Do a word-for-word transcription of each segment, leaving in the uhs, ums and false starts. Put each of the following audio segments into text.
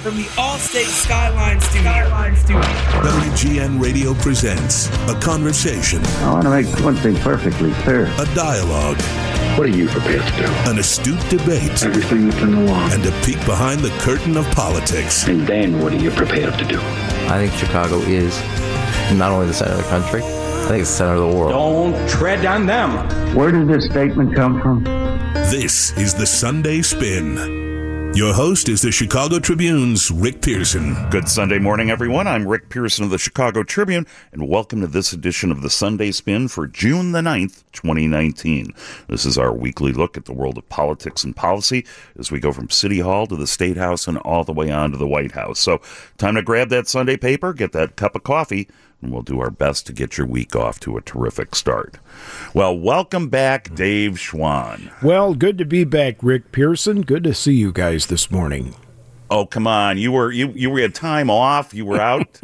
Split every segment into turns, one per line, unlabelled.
from the Allstate Skyline Studio. Skyline Studio.
W G N Radio presents a conversation.
I want to make one thing perfectly clear.
A dialogue.
What are you prepared to do?
An astute debate.
Everything within the law.
And a peek behind the curtain of politics.
And then what are you prepared to do?
I think Chicago is not only the center of the country, I think it's the center of the world.
Don't tread on them.
Where did this statement come from?
This is the Sunday Spin. Your host is the Chicago Tribune's Rick Pearson.
Good Sunday morning, everyone. I'm Rick Pearson of the Chicago Tribune, and welcome to this edition of the Sunday Spin for June the ninth, twenty nineteen. This is our weekly look at the world of politics and policy as we go from City Hall to the State House and all the way on to the White House. So, time to grab that Sunday paper, get that cup of coffee, and we'll do our best to get your week off to a terrific start. Well, welcome back, Dave Schwan.
Well, good to be back, Rick Pearson. Good to see you guys this morning.
Oh, come on. You were you you had time off. You were out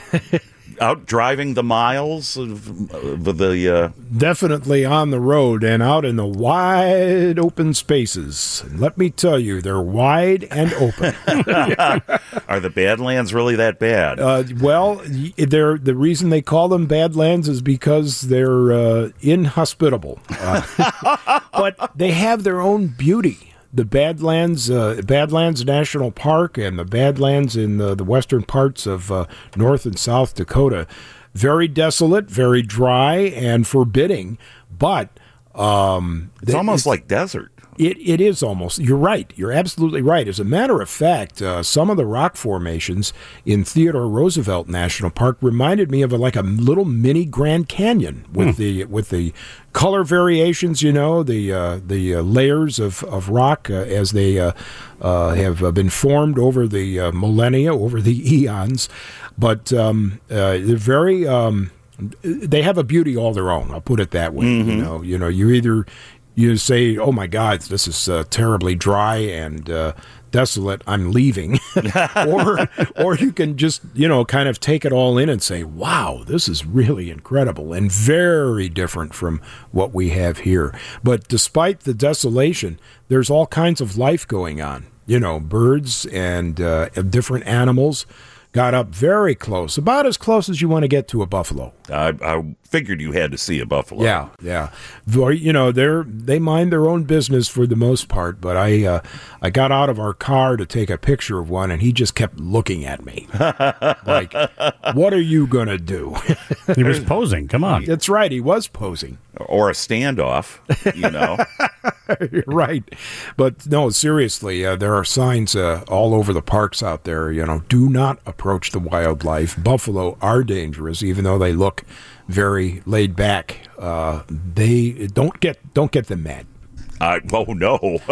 out driving the miles of, of the uh...
Definitely on the road and out in the wide open spaces. And let me tell you, they're wide and open.
Are the Badlands really that bad?
Uh, well, they're, the reason they call them Badlands is because they're uh, inhospitable. Uh, but they have their own beauty. The Badlands, uh, Badlands National Park and the Badlands in the, the western parts of uh, North and South Dakota, very desolate, very dry, and forbidding. But um,
it's almost like desert.
It it is almost. You're right. You're absolutely right. As a matter of fact, uh, some of the rock formations in Theodore Roosevelt National Park reminded me of a, like a little mini Grand Canyon with hmm. the with the color variations. You know, the uh, the uh, layers of of rock uh, as they uh, uh, have uh, been formed over the uh, millennia, over the eons. But um, uh, they're very. Um, they have a beauty all their own. I'll put it that way. Mm-hmm. You know, you know, you either. You say, oh, my God, this is uh, terribly dry and uh, desolate. I'm leaving. or or you can just, you know, kind of take it all in and say, wow, this is really incredible and very different from what we have here. But despite the desolation, there's all kinds of life going on. You know, birds and uh, different animals got up very close, about as close as you want to get to a buffalo.
I, I figured you had to see a buffalo.
Yeah, yeah. You know, they're they mind their own business for the most part. But I, uh, I got out of our car to take a picture of one, and he just kept looking at me, like, "What are you gonna do?"
He was posing. Come on.
That's right. He was posing.
Or a standoff. You know.
You're right. But no, seriously, uh, there are signs uh, all over the parks out there, you know, do not approach the wildlife. Buffalo are dangerous, even though they look very laid back. Uh, they don't get don't get them mad.
Uh, oh, no.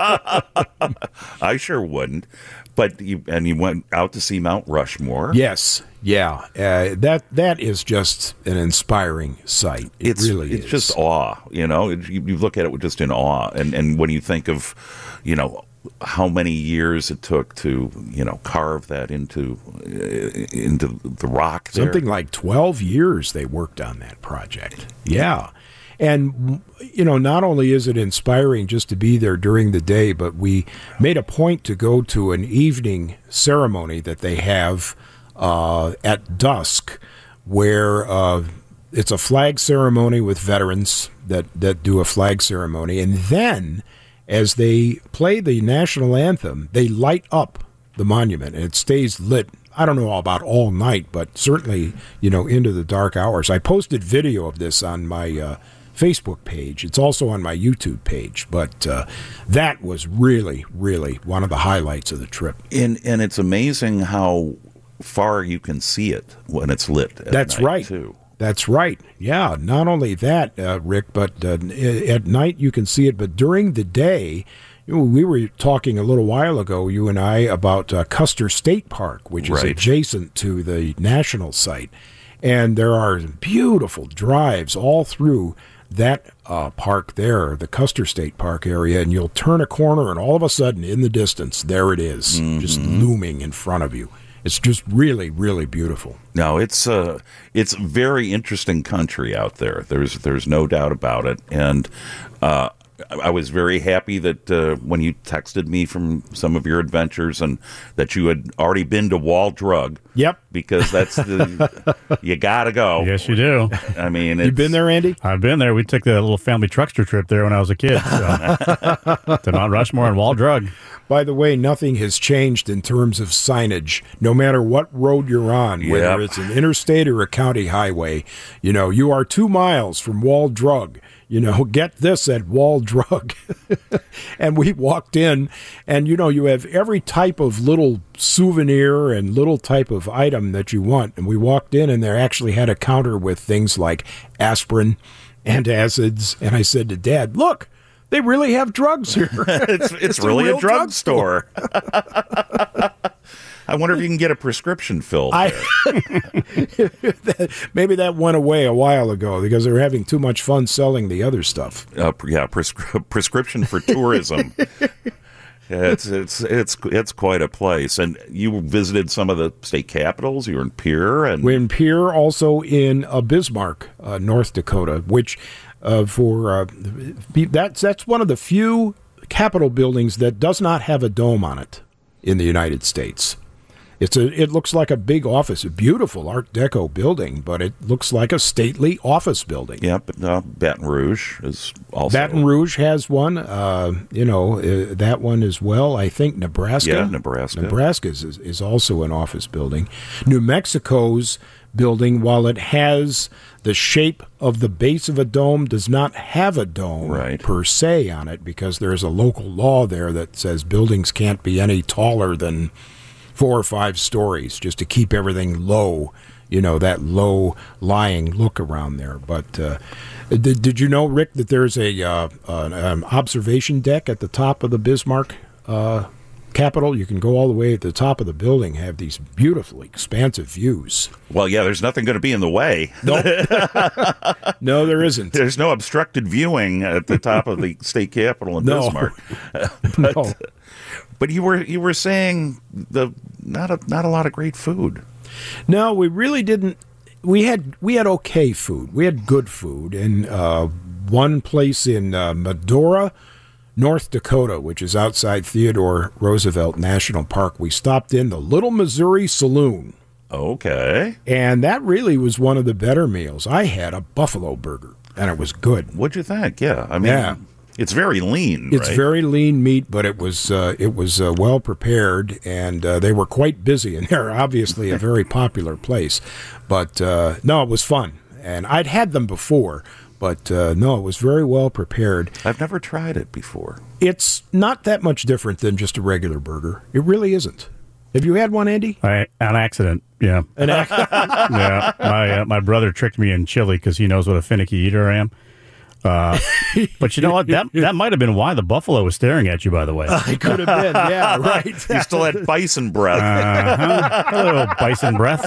I sure wouldn't. But you, and you went out to see Mount Rushmore.
Yes, yeah. Uh, that that is just an inspiring sight. It
it's,
really
it's
is.
It's just awe, you know. It, you, you look at it with just in awe. And, and when you think of, you know, how many years it took to, you know, carve that into uh, into the rock there.
Something like twelve years they worked on that project. Yeah. And, you know, not only is it inspiring just to be there during the day, but we made a point to go to an evening ceremony that they have uh, at dusk where uh, it's a flag ceremony with veterans that, that do a flag ceremony. And then as they play the national anthem, they light up the monument, and it stays lit. I don't know about all night, but certainly, you know, into the dark hours. I posted video of this on my uh, Facebook page. It's also on my YouTube page, but uh, that was really, really one of the highlights of the trip.
And and it's amazing how far you can see it when it's lit at
That's
night,
right.
too.
That's right. Yeah, not only that, uh, Rick, but uh, at night you can see it, but during the day, you know, we were talking a little while ago, you and I, about uh, Custer State Park, which is
right.
adjacent to the national site. And there are beautiful drives all through that uh, park there, the Custer State Park area, and you'll turn a corner and all of a sudden in the distance, there it is, mm-hmm. just looming in front of you. It's just really, really beautiful.
No, it's uh, it's very interesting country out there. There's there's no doubt about it. And uh, I was very happy that uh, when you texted me from some of your adventures and that you had already been to Wall Drug.
Yep.
Because that's the, you got to go.
Yes, you do.
I mean, it's,
You been there, Andy?
I've been there. We took the little family truckster trip there when I was a kid. So. To Mount Rushmore and Wall Drug.
By the way, nothing has changed in terms of signage. No matter what road you're on, whether
Yep.
it's an interstate or a county highway, you know, you are two miles from Wall Drug. You know, get this at Wall Drug. And we walked in, and, you know, you have every type of little souvenir and little type of item that you want. And we walked in, and they actually had a counter with things like aspirin, antacids. And I said to Dad, look, they really have drugs here.
it's, it's,
It's a
really a,
real
drugstore. I wonder if you can get a prescription filled
I,
there.
maybe that went away a while ago because they were having too much fun selling the other stuff.
Uh, yeah, prescri- prescription for tourism. It's it's it's it's quite a place. And you visited some of the state capitals. You were in Pierre, and
We're in Pierre, also in uh, Bismarck, uh, North Dakota, which uh, for uh, that's that's one of the few Capitol buildings that does not have a dome on it in the United States. It's a. It looks like a big office, a beautiful Art Deco building, but it looks like a stately office building.
yeah, but uh, Baton Rouge is also
Baton Rouge has one. Uh, you know uh, that one as well. I think Nebraska.
Yeah, Nebraska.
Nebraska is, is also an office building. New Mexico's building, while it has the shape of the base of a dome, does not have a dome
Right.
per se on it because there is a local law there that says buildings can't be any taller than four or five stories, just to keep everything low, you know, that low-lying look around there. But uh, did, did you know, Rick, that there's a uh, an, an observation deck at the top of the Bismarck uh, Capitol? You can go all the way at the top of the building, have these beautiful, expansive views.
Well, yeah, there's nothing going to be in the way.
Nope. No, there isn't.
There's no obstructed viewing at the top of the state capitol in
No.
Bismarck. but,
No.
but you were you were saying the not a not a lot of great food.
No, we really didn't. We had we had okay food. We had good food in uh, one place in uh, Medora, North Dakota, which is outside Theodore Roosevelt National Park. We stopped in the Little Missouri Saloon,
Okay,
and that really was one of the better meals. I had a buffalo burger, and it was good.
what'd you think? Yeah, I mean,
Yeah.
it's very lean.
It's
right?
very lean meat, but it was uh, it was uh, well prepared, and uh, they were quite busy. And they're obviously a very popular place. But uh, no, it was fun, and I'd had them before, but uh, no, it was very well prepared.
I've never tried it before.
It's not that much different than just a regular burger. It really isn't. Have you had one, Andy?
I, an accident, yeah.
An ac-
Yeah, my uh, my brother tricked me in chili because he knows what a finicky eater I am. Uh, but you know what? That that might have been why the buffalo was staring at you, by the way.
It could have been, yeah, right.
You still had bison breath.
Uh-huh. A little bison breath.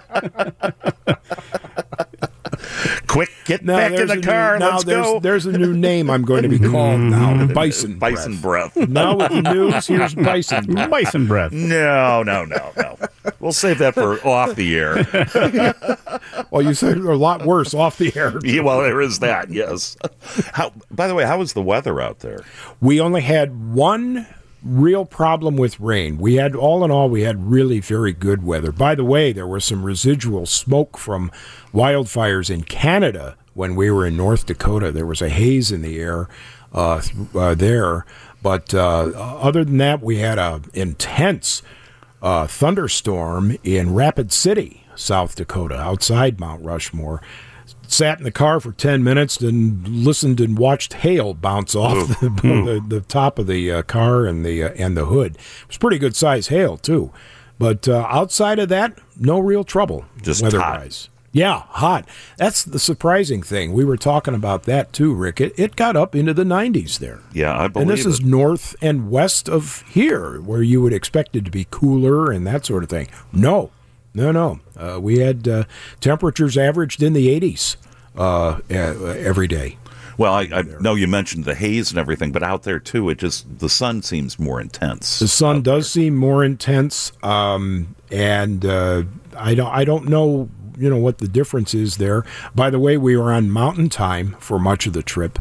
Quick, get
Now,
back in
there's
the
a
car.
New, now
Let's
there's,
go.
there's a new name I'm going to be called now, Bison.
Bison
Breath.
breath.
Now with the news, here's Bison Breath.
Bison breath.
No, no, no, no. We'll save that for off the air.
Well, you said a lot worse off the air.
Yeah, well, there is that. Yes. How? By the way, how was the weather out there?
We only had one real problem with rain. We had, all in all, we had really very good weather. By the way, there was some residual smoke from wildfires in Canada when we were in North Dakota. There was a haze in the air uh, th- uh, there. But uh, other than that, we had a intense uh, thunderstorm in Rapid City, South Dakota, outside Mount Rushmore. Sat in the car for ten minutes and listened and watched hail bounce off the, the, the top of the uh, car and the uh, and the hood. It was pretty good size hail too, but uh, outside of that, no real trouble.
Just
weather-wise. Yeah, hot. That's the surprising thing. We were talking about that too, Rick. It, it got up into the nineties there.
Yeah, I believe
And this is
it.
north and west of here, where you would expect it to be cooler and that sort of thing. No, no, no. Uh, we had uh, temperatures averaged in the eighties uh, every day.
Well, I, I know you mentioned the haze and everything, but out there too, it just the sun seems more intense.
The sun does seem more intense, um, and uh, I don't. I don't know. You know what the difference is there. By the way, we were on mountain time for much of the trip.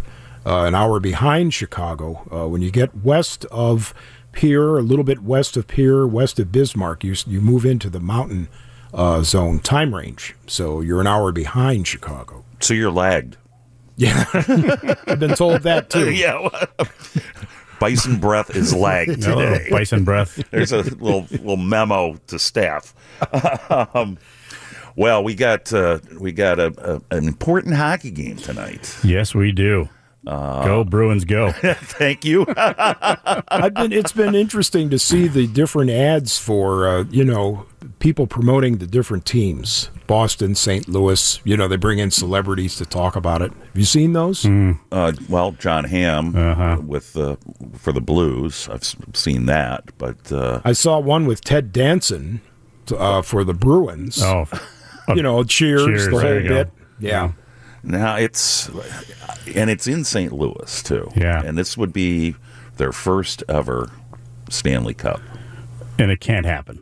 uh, an hour behind Chicago. Uh, when you get west of Pier, a little bit west of Pier, west of Bismarck, you you move into the mountain uh, zone time range. So you're an hour behind Chicago.
So you're lagged.
Yeah, I've been told that too.
Yeah. Bison breath is lagged today.
No, bison breath.
There's a little little memo to staff. um, well, we got uh, we got a, a, an important hockey game tonight.
Yes, we do. Uh, go Bruins, go!
Thank you.
I've been. It's been interesting to see the different ads for uh, you know people promoting the different teams. Boston, Saint Louis. You know they bring in celebrities to talk about it. Have you seen those?
Mm.
Uh, well, John Hamm
Uh-huh.
with uh, for the Blues. I've s- seen that, but uh,
I saw one with Ted Danson uh, for the Bruins.
Oh,
You know, cheers,
Cheers,
the
there
whole
you go.
bit. Yeah.
now it's and it's in Saint Louis too.
Yeah.
and this would be their first ever Stanley Cup.
and it can't happen.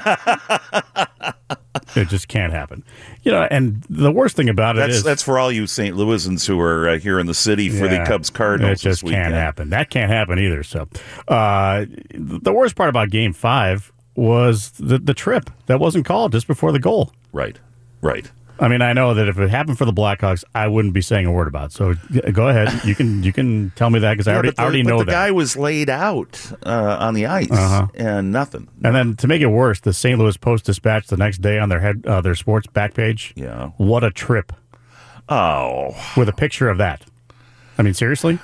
It just can't happen. You know, and the worst thing about it
That's
is
that's for all you Saint Louisans who are uh, here in the city for the
Yeah,
Cubs Cardinals.
It just
this
can't
weekend.
happen. That can't happen either. So, uh, the worst part about Game Five was the the trip that wasn't called just before the goal.
Right, right.
I mean, I know that if it happened for the Blackhawks, I wouldn't be saying a word about it. So y- go ahead. You can you can tell me that because I
Yeah,
already
but the,
I already
but
know
the
that.
guy was laid out uh, on the ice
Uh-huh.
and nothing.
And then to make it worse, the Saint Louis Post-Dispatch the next day on their head uh, their sports back page.
Yeah.
What a trip
Oh,
with a picture of that. I mean, seriously?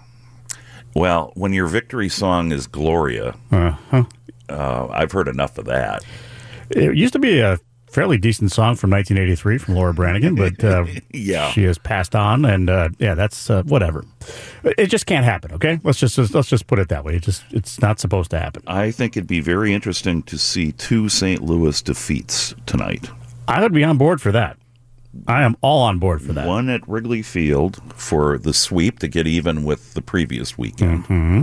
well, when your victory song is Gloria,
Uh-huh.
uh, I've heard enough of that.
It used to be a fairly decent song from nineteen eighty-three from Laura Branigan, but uh,
Yeah.
she has passed on, and uh, yeah, that's uh, whatever. It just can't happen. Okay, let's just let's just put it that way. It just it's not supposed to happen.
I think it'd be very interesting to see two Saint Louis defeats tonight.
I would be on board for that. I am all on board for that.
One at Wrigley Field for the sweep to get even with the previous weekend.
Mm-hmm.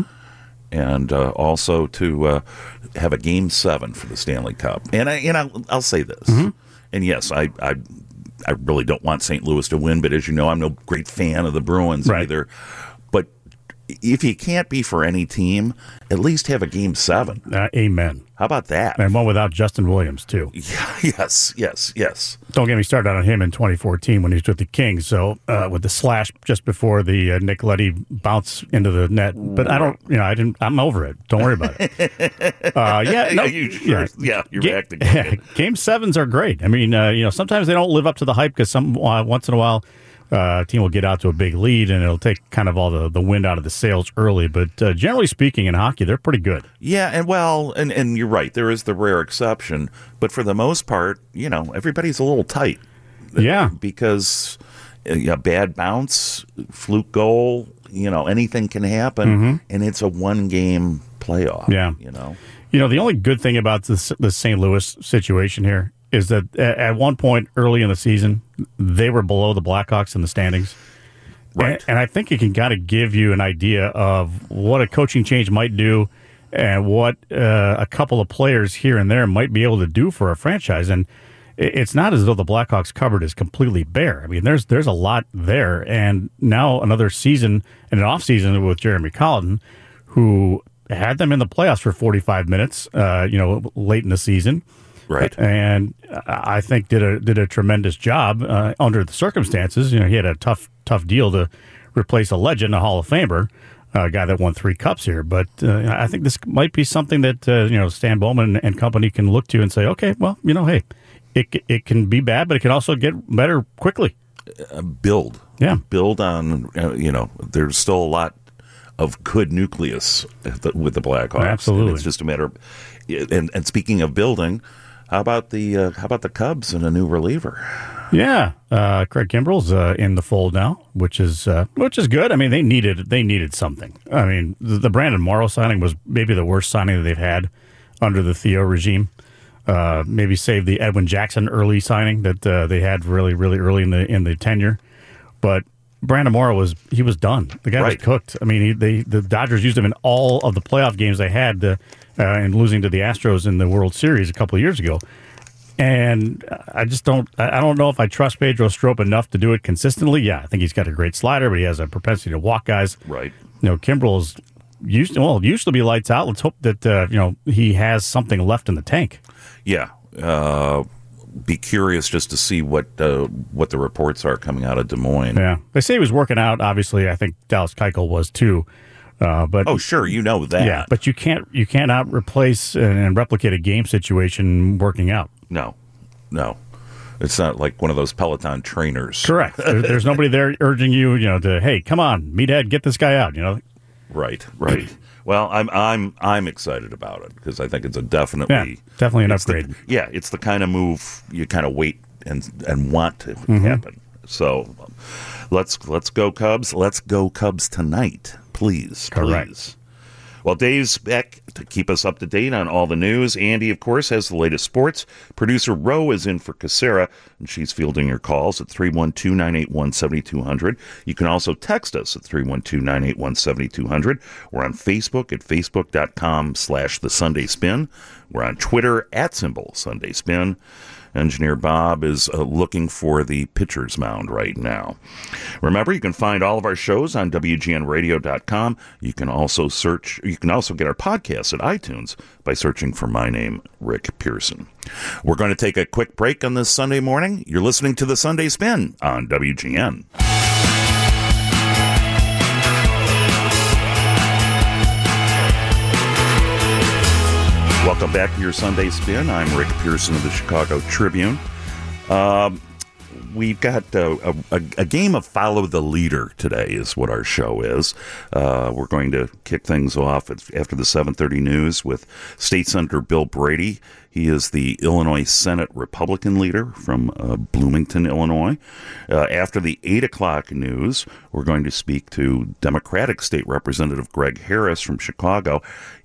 And uh, also to uh, have a game seven for the Stanley Cup. And I, and I'll, I'll say this.
Mm-hmm.
And yes, I, I I really don't want Saint Louis to win, but as you know, I'm no great fan of the Bruins
Right.
either. But if you can't be for any team, at least have a game seven.
Uh, amen.
How about that?
And one without Justin Williams too.
Yes, yes, yes.
Don't get me started on him in twenty fourteen when he was with the Kings. So uh, with the slash just before the uh, Nick Leddy bounce into the net, but I don't, you know, I didn't. I'm over it. Don't worry about it. Uh, yeah, no,
you sure?
yeah.
Yeah, you're
Ga-
acting like it.
Game sevens are great. I mean, uh, you know, sometimes they don't live up to the hype because some uh, once in a while. Uh, a team will get out to a big lead, and it'll take kind of all the, the wind out of the sails early. But uh, generally speaking, in hockey, they're pretty good.
Yeah, and well, and, and you're right. There is the rare exception, but for the most part, you know, everybody's a little tight.
Yeah.
Because a uh, bad bounce, fluke goal, you know, anything can happen, and it's a one-game playoff.
Yeah.
You know?
You know, the only good thing about this, the Saint Louis situation here is that at, at one point early in the season, they were below the Blackhawks in the standings.
Right.
And, and I think it can kind of give you an idea of what a coaching change might do and what uh, a couple of players here and there might be able to do for a franchise. And it, it's not as though the Blackhawks cupboard is completely bare. I mean, there's there's a lot there. And now another season and an off season with Jeremy Colliton, who had them in the playoffs for forty-five minutes, uh, you know, late in the season.
Right.
And I think did a did a tremendous job uh, under the circumstances. You know, he had a tough tough deal to replace a legend, a Hall of Famer, a guy that won three cups here. But uh, I think this might be something that uh, you know Stan Bowman and company can look to and say, okay, well, you know, hey, it it can be bad, but it can also get better quickly.
Uh, build.
Yeah.
Build on, uh, you know, there's still a lot of good nucleus with the Blackhawks.
Absolutely.
And it's just a matter of, and, and speaking of building, how about the uh, how about the Cubs and a new reliever?
Yeah, uh, Craig Kimbrell's uh, in the fold now, which is uh, which is good. I mean, they needed they needed something. I mean, the, the Brandon Morrow signing was maybe the worst signing that they've had under the Theo regime. Uh, maybe save the Edwin Jackson early signing that uh, they had really really early in the in the tenure, but Brandon Morrow was he was done. The guy
Right.
was cooked. I mean, he, they the Dodgers used him in all of the playoff games they had, uh, uh, and losing to the Astros in the World Series a couple of years ago. And I just don't I don't know if I trust Pedro Strop enough to do it consistently. Yeah, I think he's got a great slider, but he has a propensity to walk guys.
Right.
You know, Kimbrel's used to, well, used to be lights out. Let's hope that, uh, you know, he has something left in the tank.
Yeah. Uh, be curious just to see what uh, what the reports are coming out of Des Moines.
Yeah. They say he was working out. Obviously, I think Dallas Keuchel was too. Uh, but
oh, sure, you know that.
Yeah, but you can't you cannot replace and replicate a game situation working out.
No, no, it's not like one of those Peloton trainers.
Correct. there, there's nobody there urging you, you know, to hey, come on, meathead, get this guy out. You know.
Right, right. Well, I'm I'm I'm excited about it because I think it's a definitely
yeah, definitely an upgrade.
The, yeah, it's the kind of move you kind of wait and and want to
mm-hmm.
happen. So let's let's go Cubs. Let's go Cubs tonight. Please,
Correct.
please. Well, Dave's back to keep us up to date on all the news. Andy, of course, has the latest sports. Producer Ro is in for Casera, and she's fielding your calls at three one two, nine eight one, seven two zero zero. You can also text us at three one two, nine eight one, seven two zero zero. We're on Facebook at facebook.com slash The Sunday Spin. We're on Twitter at symbol Sunday Spin. Engineer Bob is uh, looking for the pitcher's mound right now. Remember, you can find all of our shows on W G N radio dot com. You can also search, you can also get our podcasts at iTunes by searching for my name, Rick Pearson. We're going to take a quick break on this Sunday morning. You're listening to the Sunday Spin on W G N. Welcome back to your Sunday Spin. I'm Rick Pearson of the Chicago Tribune. Um, we've got a, a, a game of Follow the Leader today is what our show is. Uh, we're going to kick things off after the seven thirty news with State Senator Bill Brady. He is the Illinois Senate Republican leader from uh, Bloomington, Illinois. Uh, after the eight o'clock news, we're going to speak to Democratic State Representative Greg Harris from Chicago.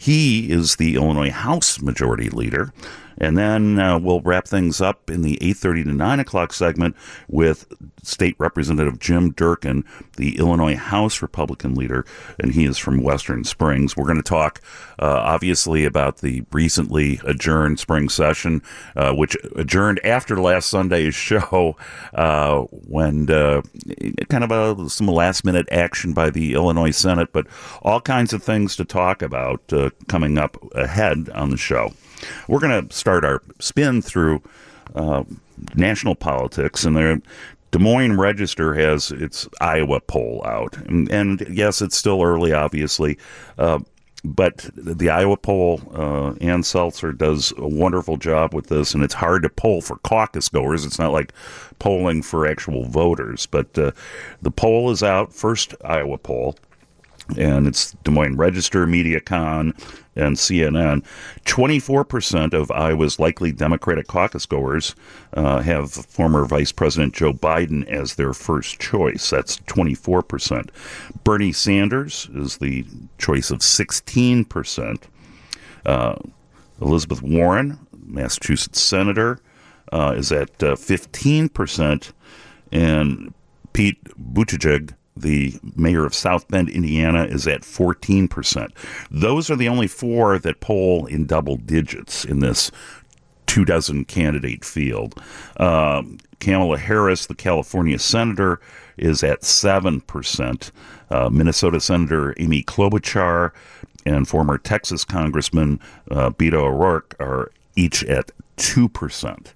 He is the Illinois House Majority Leader. And then uh, we'll wrap things up in the eight thirty to nine o'clock segment with State Representative Jim Durkin, the Illinois House Republican leader, and he is from Western Springs. We're going to talk, uh, obviously, about the recently adjourned spring session, uh, which adjourned after last Sunday's show uh, when uh, kind of a, some last-minute action by the Illinois Senate, but all kinds of things to talk about uh, coming up ahead on the show. We're going to start our spin through uh, national politics, and the Des Moines Register has its Iowa poll out. And, and yes, it's still early, obviously, uh, but the Iowa poll, uh, Ann Seltzer does a wonderful job with this, and it's hard to poll for caucus goers. It's not like polling for actual voters, but uh, the poll is out, first Iowa poll. And it's Des Moines Register, MediaCon, and C N N. twenty-four percent of Iowa's likely Democratic caucus goers uh, have former Vice President Joe Biden as their first choice. That's twenty-four percent. Bernie Sanders is the choice of sixteen percent. Uh, Elizabeth Warren, Massachusetts Senator, uh, is at uh, fifteen percent. And Pete Buttigieg, the mayor of South Bend, Indiana, is at fourteen percent. Those are the only four that poll in double digits in this two dozen candidate field. Um, Kamala Harris, the California senator, is at seven percent. Uh, Minnesota Senator Amy Klobuchar and former Texas Congressman uh, Beto O'Rourke are each at two percent.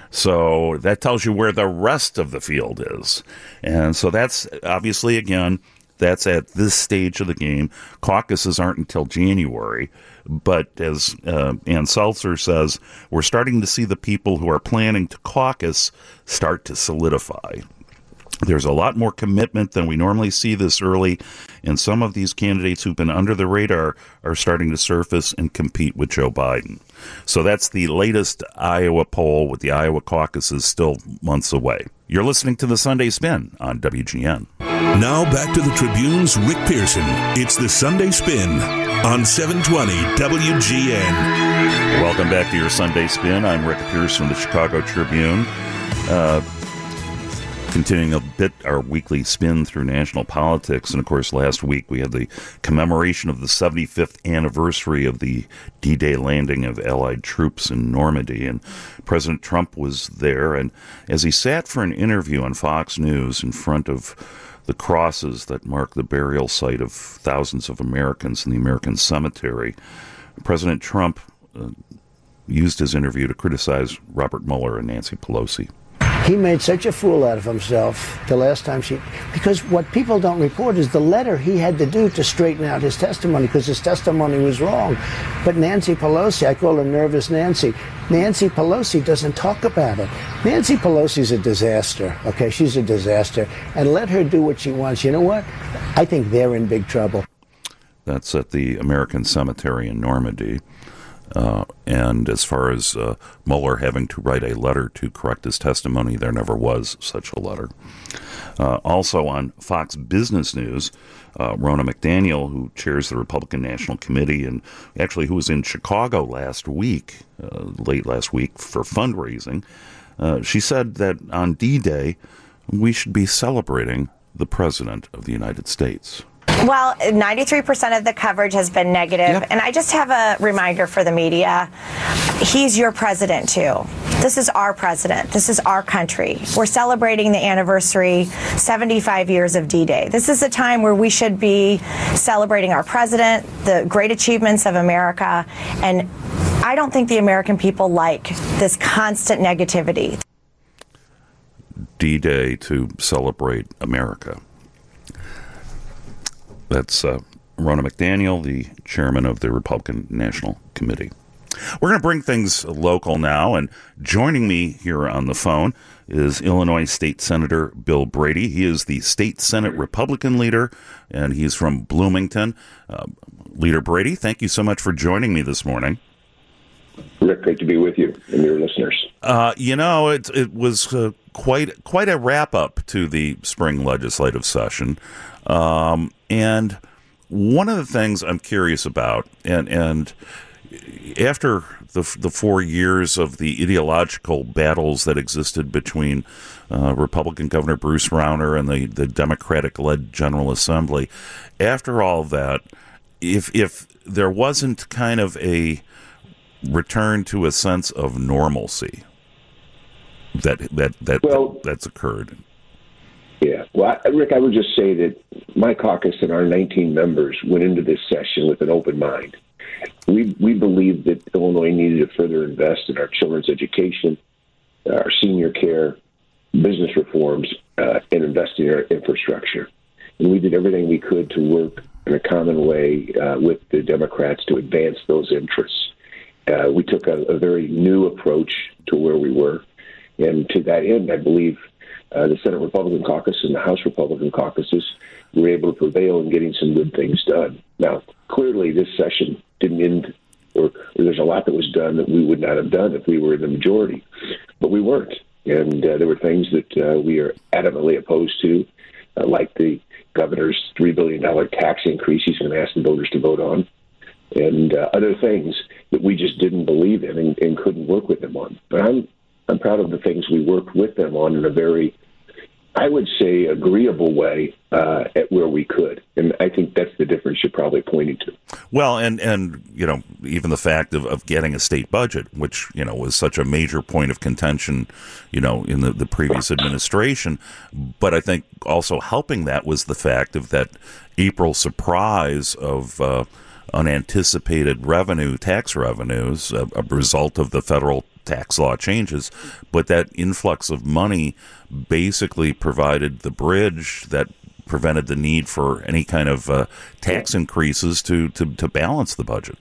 So that tells you where the rest of the field is. And so that's obviously, again, that's at this stage of the game. Caucuses aren't until January. But as uh, Ann Seltzer says, we're starting to see the people who are planning to caucus start to solidify. There's a lot more commitment than we normally see this early, and some of these candidates who've been under the radar are starting to surface and compete with Joe Biden. So that's the latest Iowa poll, with the Iowa caucuses still months away. You're listening to the Sunday Spin on W G N.
Now back to the Tribune's Rick Pearson. It's the Sunday Spin on seven twenty W G N.
Welcome back to your Sunday Spin. I'm Rick Pearson of the Chicago Tribune. Uh, Continuing a bit our weekly spin through national politics. And of course, last week we had the commemoration of the seventy-fifth anniversary of the D-Day landing of Allied troops in Normandy. And President Trump was there. And as he sat for an interview on Fox News in front of the crosses that mark the burial site of thousands of Americans in the American cemetery, President Trump uh, used his interview to criticize Robert Mueller and Nancy Pelosi.
He made such a fool out of himself the last time she... Because what people don't report is the letter he had to do to straighten out his testimony, because his testimony was wrong. But Nancy Pelosi, I call her Nervous Nancy, Nancy Pelosi doesn't talk about it. Nancy Pelosi's a disaster, okay? She's a disaster. And let her do what she wants. You know what? I think they're in big trouble.
That's at the American Cemetery in Normandy. Uh, and as far as uh, Mueller having to write a letter to correct his testimony, there never was such a letter. Uh, also on Fox Business News, uh, Ronna McDaniel, who chairs the Republican National Committee and actually who was in Chicago last week, uh, late last week for fundraising, uh, she said that on D-Day we should be celebrating the President of the United States.
Well, ninety-three percent of the coverage has been negative. Yep. And I just have a reminder for the media. He's your president, too. This is our president. This is our country. We're celebrating the anniversary, seventy-five years of D-Day. This is a time where we should be celebrating our president, the great achievements of America. And I don't think the American people like this constant negativity.
D-Day to celebrate America. That's uh, Ronna McDaniel, the chairman of the Republican National Committee. We're going to bring things local now, and joining me here on the phone is Illinois State Senator Bill Brady. He is the State Senate Republican leader, and he's from Bloomington. Uh, Leader Brady, thank you so much for joining me this morning.
Rick, great to be with you and your listeners.
Uh, you know, it, it was uh, quite quite a wrap-up to the spring legislative session. Um, and one of the things I'm curious about, and, and after the the four years of the ideological battles that existed between uh, Republican Governor Bruce Rauner and the, the Democratic-led General Assembly, after all that, if if there wasn't kind of a return to a sense of normalcy that that that,
well,
that that's occurred.
Yeah. Well, I, Rick, I would just say that my caucus and our nineteen members went into this session with an open mind. We we believed that Illinois needed to further invest in our children's education, our senior care, business reforms, uh, and invest in our infrastructure. And we did everything we could to work in a common way uh, with the Democrats to advance those interests. Uh, we took a, a very new approach to where we were. And to that end, I believe Uh, the Senate Republican caucus and the House Republican caucuses were able to prevail in getting some good things done. Now, clearly, this session didn't end, or, or there's a lot that was done that we would not have done if we were in the majority, but we weren't. And uh, there were things that uh, we are adamantly opposed to, uh, like the governor's three billion dollars tax increase he's going to ask the voters to vote on, and uh, other things that we just didn't believe in and, and couldn't work with them on. But I'm I'm proud of the things we worked with them on in a very, I would say, agreeable way uh, at where we could. And I think that's the difference you're probably pointing to.
Well, and, and you know, even the fact of, of getting a state budget, which, you know, was such a major point of contention, you know, in the, the previous administration. But I think also helping that was the fact of that April surprise of uh, unanticipated revenue, tax revenues, a, a result of the federal tax law changes, but that influx of money basically provided the bridge that prevented the need for any kind of uh, tax increases to, to, to balance the budget.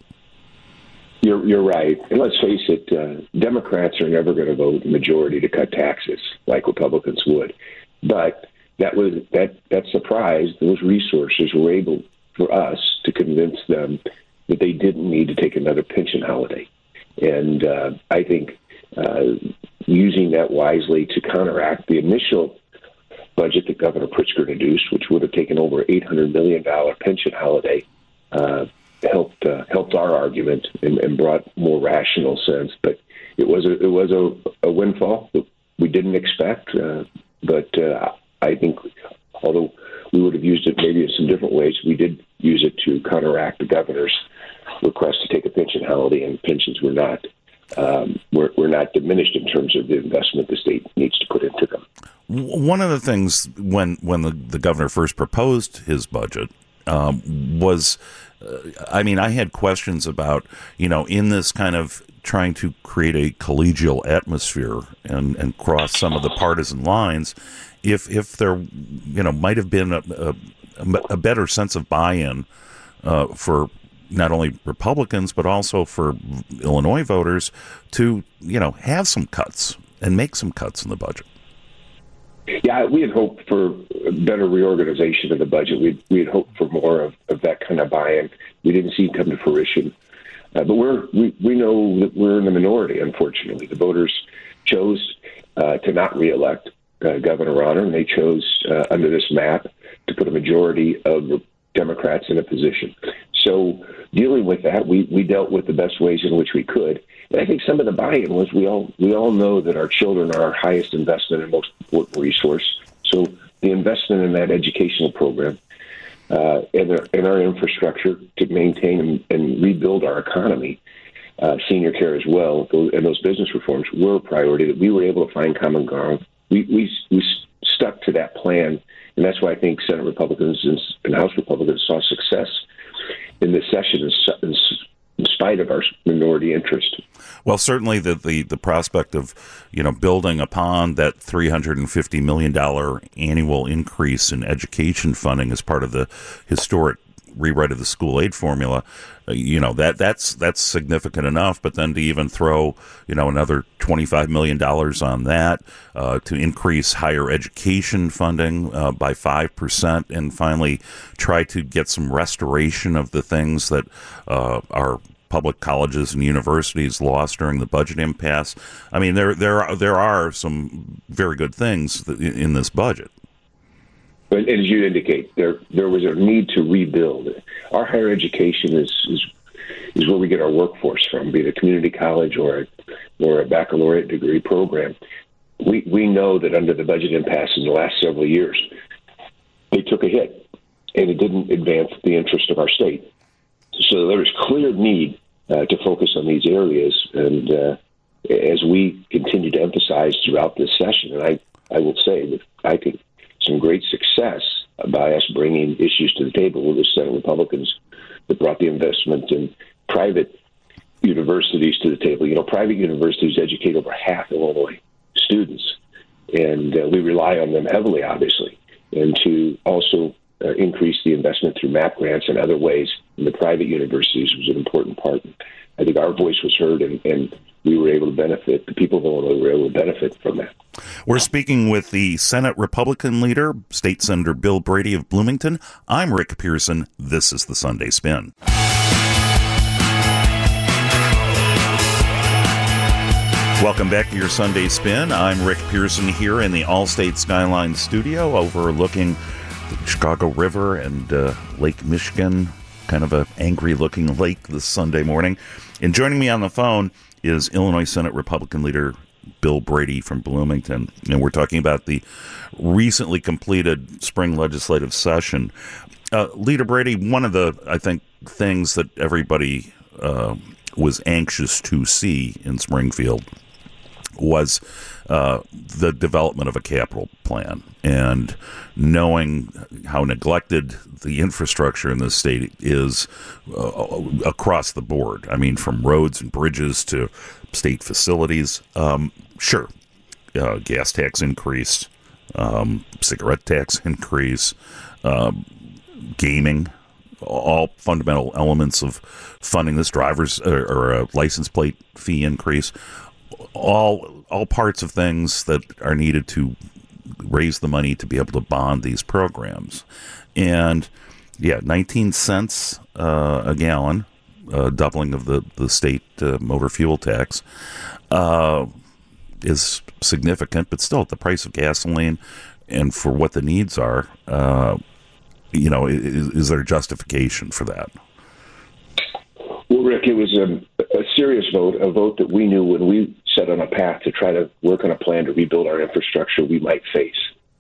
You're, you're right. And let's face it, uh, Democrats are never going to vote majority to cut taxes like Republicans would. But that was that, that surprise, those resources were able for us to convince them that they didn't need to take another pension holiday. And uh, I think uh, using that wisely to counteract the initial budget that Governor Pritzker introduced, which would have taken over eight hundred million dollars pension holiday, uh, helped uh, helped our argument and, and brought more rational sense. But it was a, it was a, a windfall that we didn't expect. Uh, But uh, I think, although we would have used it maybe in some different ways, we did use it to counteract the governor's request to take a pension holiday, and pensions were not um, were, were not diminished in terms of the investment the state needs to put into them.
One of the things when when the, the governor first proposed his budget um, was, uh, I mean, I had questions about, you know, in this kind of trying to create a collegial atmosphere and, and cross some of the partisan lines, if if there, you know, might have been a, a, a better sense of buy-in uh, for not only Republicans but also for Illinois voters to, you know, have some cuts and make some cuts in the budget.
Yeah, we had hoped for better reorganization of the budget. We we had hoped for more of, of that kind of buy-in. We didn't see it come to fruition. Uh, but we're we, we know that we're in the minority, unfortunately. The voters chose uh, to not reelect uh, Governor Rauner, and they chose uh, under this map to put a majority of the Democrats in a position. So dealing with that, we, we dealt with the best ways in which we could. And I think some of the buy-in was we all we all know that our children are our highest investment and most important resource. So the investment in that educational program uh, and, our, and our infrastructure to maintain and, and rebuild our economy, uh, senior care as well, and those business reforms were a priority that we were able to find common ground. We, we, we stuck to that plan, and that's why I think Senate Republicans and, and House Republicans saw success in this session in, in spite of our minority interest.
Well, certainly the, the, the prospect of, you know, building upon that three hundred fifty million dollars annual increase in education funding as part of the historic rewrite of the school aid formula, uh, you know, that that's that's significant enough. But then to even throw, you know, another twenty-five million dollars on that uh, to increase higher education funding uh, by five percent and finally try to get some restoration of the things that uh, are public colleges and universities lost during the budget impasse. I mean, there there are, there are some very good things in this budget.
But as you indicate, there there was a need to rebuild. Our higher education is is, is where we get our workforce from, be it a community college or a, or a baccalaureate degree program. We we know that under the budget impasse in the last several years, they took a hit, and it didn't advance the interest of our state. So there is clear need uh, to focus on these areas, and uh, as we continue to emphasize throughout this session, and I, I will say that I think some great success by us bringing issues to the table with the Senate Republicans that brought the investment in private universities to the table. You know, private universities educate over half Illinois students, and uh, we rely on them heavily, obviously, and to also uh, increase the investment through MAP grants and other ways in the private universities was an important part. I think our voice was heard, and, and we were able to benefit. The people of Illinois were able to benefit from that.
We're speaking with the Senate Republican leader, State Senator Bill Brady of Bloomington. I'm Rick Pearson. This is the Sunday Spin. Welcome back to your Sunday Spin. I'm Rick Pearson here in the Allstate Skyline studio overlooking the Chicago River and uh, Lake Michigan, kind of an angry-looking lake this Sunday morning. And joining me on the phone is Illinois Senate Republican leader Bill Brady from Bloomington. And we're talking about the recently completed spring legislative session. Uh, Leader Brady, one of the, I think, things that everybody uh, was anxious to see in Springfield was uh, the development of a capital plan, and knowing how neglected the infrastructure in this state is uh, across the board. I mean, from roads and bridges to state facilities. Um, sure, uh, gas tax increase, um, cigarette tax increase, um, gaming, all fundamental elements of funding this, driver's or, or a license plate fee increase. All all parts of things that are needed to raise the money to be able to bond these programs. And, yeah, nineteen cents uh, a gallon, uh, doubling of the, the state uh, motor fuel tax, uh, is significant, but still at the price of gasoline and for what the needs are, uh, you know, is, is there justification for that?
Well, Rick, it was a, a serious vote, a vote that we knew when we set on a path to try to work on a plan to rebuild our infrastructure we might face.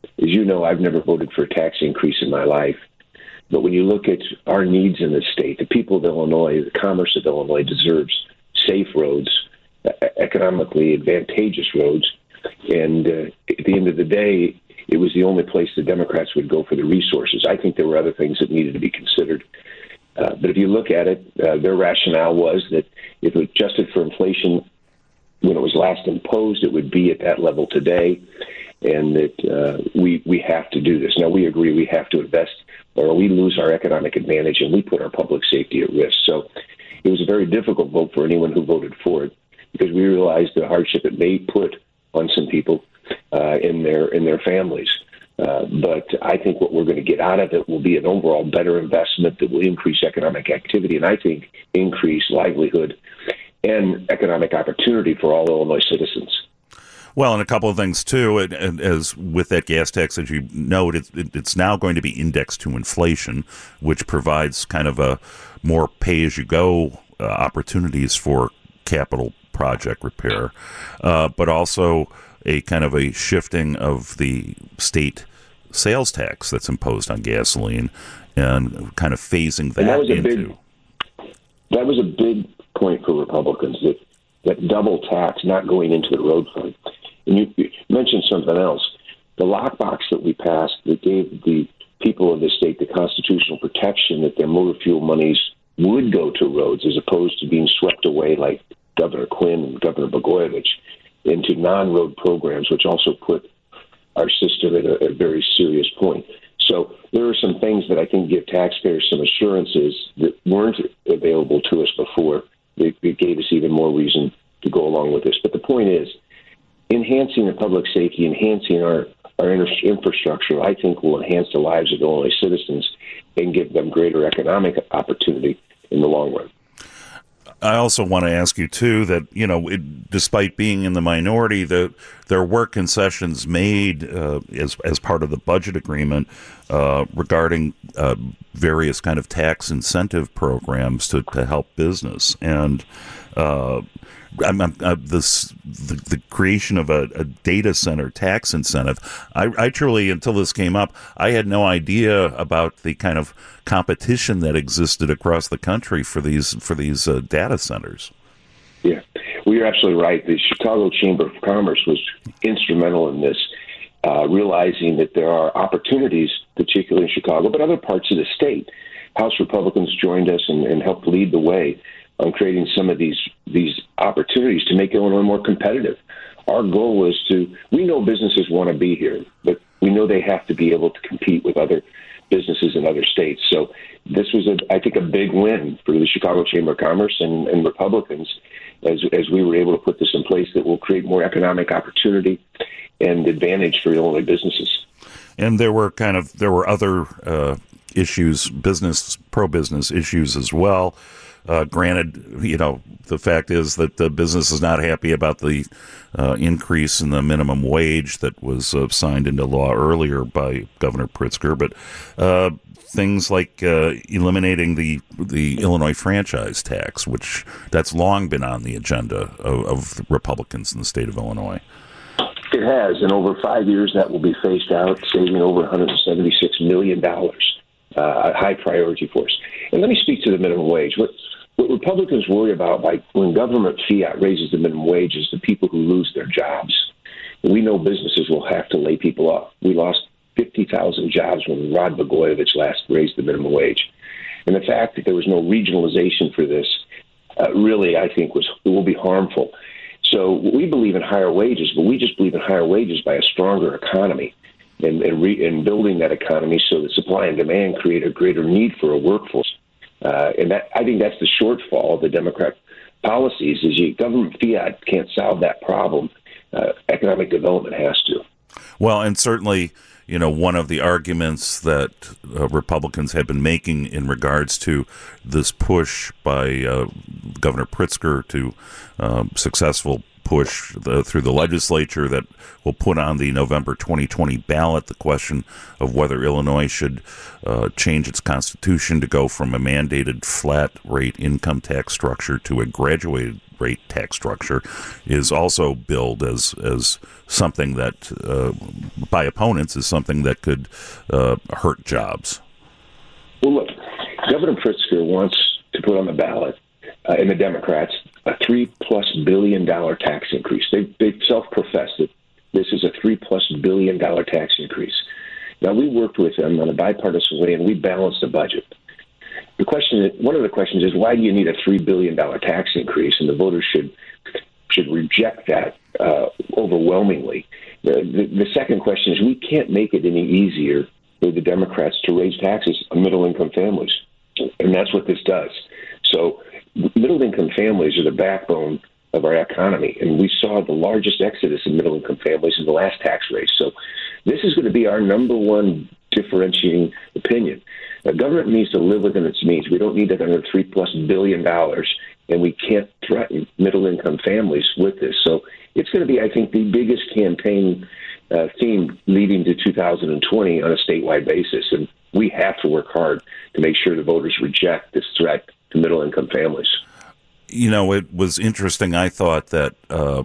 as you know, I've never voted for a tax increase in my life. But when you look at our needs in the state, the people of Illinois, the commerce of Illinois deserves safe roads, economically advantageous roads. And uh, at the end of the day, it was the only place the Democrats would go for the resources. I think there were other things that needed to be considered. Uh, but if you look at it, uh, their rationale was that if adjusted for inflation when it was last imposed, it would be at that level today, and that uh, we we have to do this. Now, we agree we have to invest, or we lose our economic advantage, and we put our public safety at risk. So it was a very difficult vote for anyone who voted for it, because we realized the hardship it may put on some people uh, in their in their families. Uh, but I think what we're going to get out of it will be an overall better investment that will increase economic activity, and I think increase livelihood and economic opportunity for all Illinois citizens.
Well, and a couple of things, too, and, and as with that gas tax, as you note, it, it, it's now going to be indexed to inflation, which provides kind of a more pay-as-you-go uh, opportunities for capital project repair, uh, but also a kind of a shifting of the state sales tax that's imposed on gasoline and kind of phasing that,
that was a
into.
Big, that was a big point for Republicans, that, that double tax not going into the road fund. And you, you mentioned something else. The lockbox that we passed that gave the people of the state the constitutional protection that their motor fuel monies would go to roads as opposed to being swept away like Governor Quinn and Governor Blagojevich into non-road programs, which also put our system at a, a very serious point. So there are some things that I think give taxpayers some assurances that weren't available to us before. It, it gave us even more reason to go along with this. But the point is, enhancing the public safety, enhancing our, our infrastructure, I think will enhance the lives of Illinois citizens and give them greater economic opportunity in the long run.
I also want to ask you, too, that, you know, it, despite being in the minority, the, there were concessions made uh, as as part of the budget agreement uh, regarding uh, various kind of tax incentive programs to, to help business. And uh, I'm, I'm, uh, this, the, the creation of a, a data center tax incentive, I, I truly, until this came up, I had no idea about the kind of competition that existed across the country for these for these uh, data centers.
Yeah, well, you're absolutely right. The Chicago Chamber of Commerce was instrumental in this, uh, realizing that there are opportunities, particularly in Chicago, but other parts of the state. House Republicans joined us and, and helped lead the way on creating some of these these opportunities to make Illinois more competitive. Our goal is to, we know businesses want to be here, but we know they have to be able to compete with other businesses in other states. So this was, a, I think, a big win for the Chicago Chamber of Commerce and, and Republicans as, as we were able to put this in place that will create more economic opportunity and advantage for Illinois businesses.
And there were kind of, there were other uh, issues, business, pro-business issues as well. Uh, granted, you know, the fact is that the business is not happy about the uh, increase in the minimum wage that was uh, signed into law earlier by Governor Pritzker, but uh, things like uh, eliminating the the Illinois franchise tax, which that's long been on the agenda of, of Republicans in the state of Illinois.
It has, and over five years that will be phased out, saving over one hundred seventy-six million dollars, uh, a high priority for us. And let me speak to the minimum wage. What, What Republicans worry about by when government fiat raises the minimum wage is the people who lose their jobs. We know businesses will have to lay people off. We lost fifty thousand jobs when Rod Blagojevich last raised the minimum wage. And the fact that there was no regionalization for this uh, really, I think, was it will be harmful. So we believe in higher wages, but we just believe in higher wages by a stronger economy and, and, re, and building that economy so that supply and demand create a greater need for a workforce. Uh, and that, I think that's the shortfall of the Democrat policies is you, government fiat can't solve that problem. Uh, economic development has to.
Well, and certainly, you know, one of the arguments that uh, Republicans have been making in regards to this push by uh, Governor Pritzker to um, successful push the, through the legislature that will put on the November twenty twenty ballot the question of whether Illinois should uh, change its constitution to go from a mandated flat rate income tax structure to a graduated rate tax structure is also billed as as something that, uh, by opponents, is something that could uh, hurt jobs.
Well, look, Governor Pritzker wants to put on the ballot, uh, and the Democrats, a three-plus billion dollar tax increase. They, they've self-professed that this is a three-plus billion dollar tax increase. Now, we worked with them on a bipartisan way, and we balanced the budget. The question, one of the questions is, why do you need a three billion dollar tax increase? And the voters should should reject that uh, overwhelmingly. The, the, the second question is, we can't make it any easier for the Democrats to raise taxes on middle-income families, and that's what this does. So middle-income families are the backbone of our economy, and we saw the largest exodus in middle-income families in the last tax raise. So this is going to be our number one differentiating opinion. The government needs to live within its means. We don't need another three-plus billion dollars, and we can't threaten middle-income families with this. So it's going to be, I think, the biggest campaign uh, theme leading to two thousand twenty on a statewide basis, and we have to work hard to make sure the voters reject this threat to middle-income families.
You know, it was interesting. I thought that uh,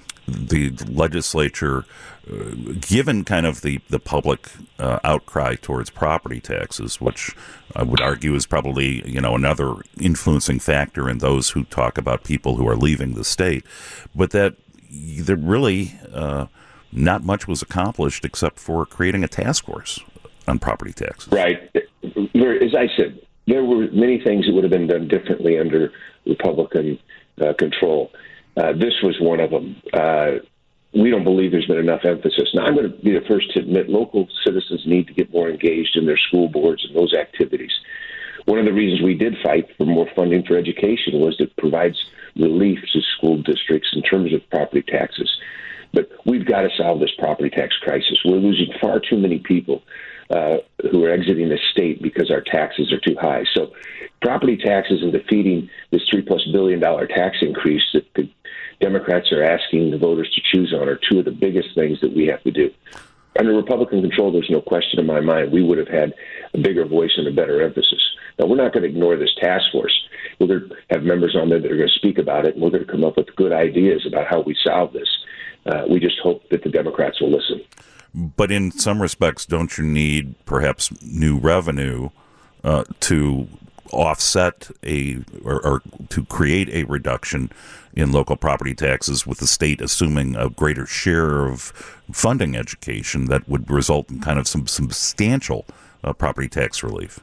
the legislature, uh, given kind of the, the public uh, outcry towards property taxes, which I would argue is probably, you know, another influencing factor in those who talk about people who are leaving the state, but that there really uh, not much was accomplished except for creating a task force on property taxes.
Right. As I said, there were many things that would have been done differently under Republican uh, control. Uh, this was one of them. Uh, we don't believe there's been enough emphasis. Now, I'm going to be the first to admit local citizens need to get more engaged in their school boards and those activities. One of the reasons we did fight for more funding for education was that it provides relief to school districts in terms of property taxes. But we've got to solve this property tax crisis. We're losing far too many people uh, who are exiting the state because our taxes are too high. So property taxes and defeating this three-plus billion dollar tax increase that the Democrats are asking the voters to choose on are two of the biggest things that we have to do. Under Republican control, there's no question in my mind we would have had a bigger voice and a better emphasis. Now, we're not going to ignore this task force. We're going to have members on there that are going to speak about it, and we're going to come up with good ideas about how we solve this. Uh, we just hope that the Democrats will listen.
But in some respects, don't you need perhaps new revenue uh, to offset a or, or to create a reduction in local property taxes, with the state assuming a greater share of funding education that would result in kind of some substantial uh, property tax relief?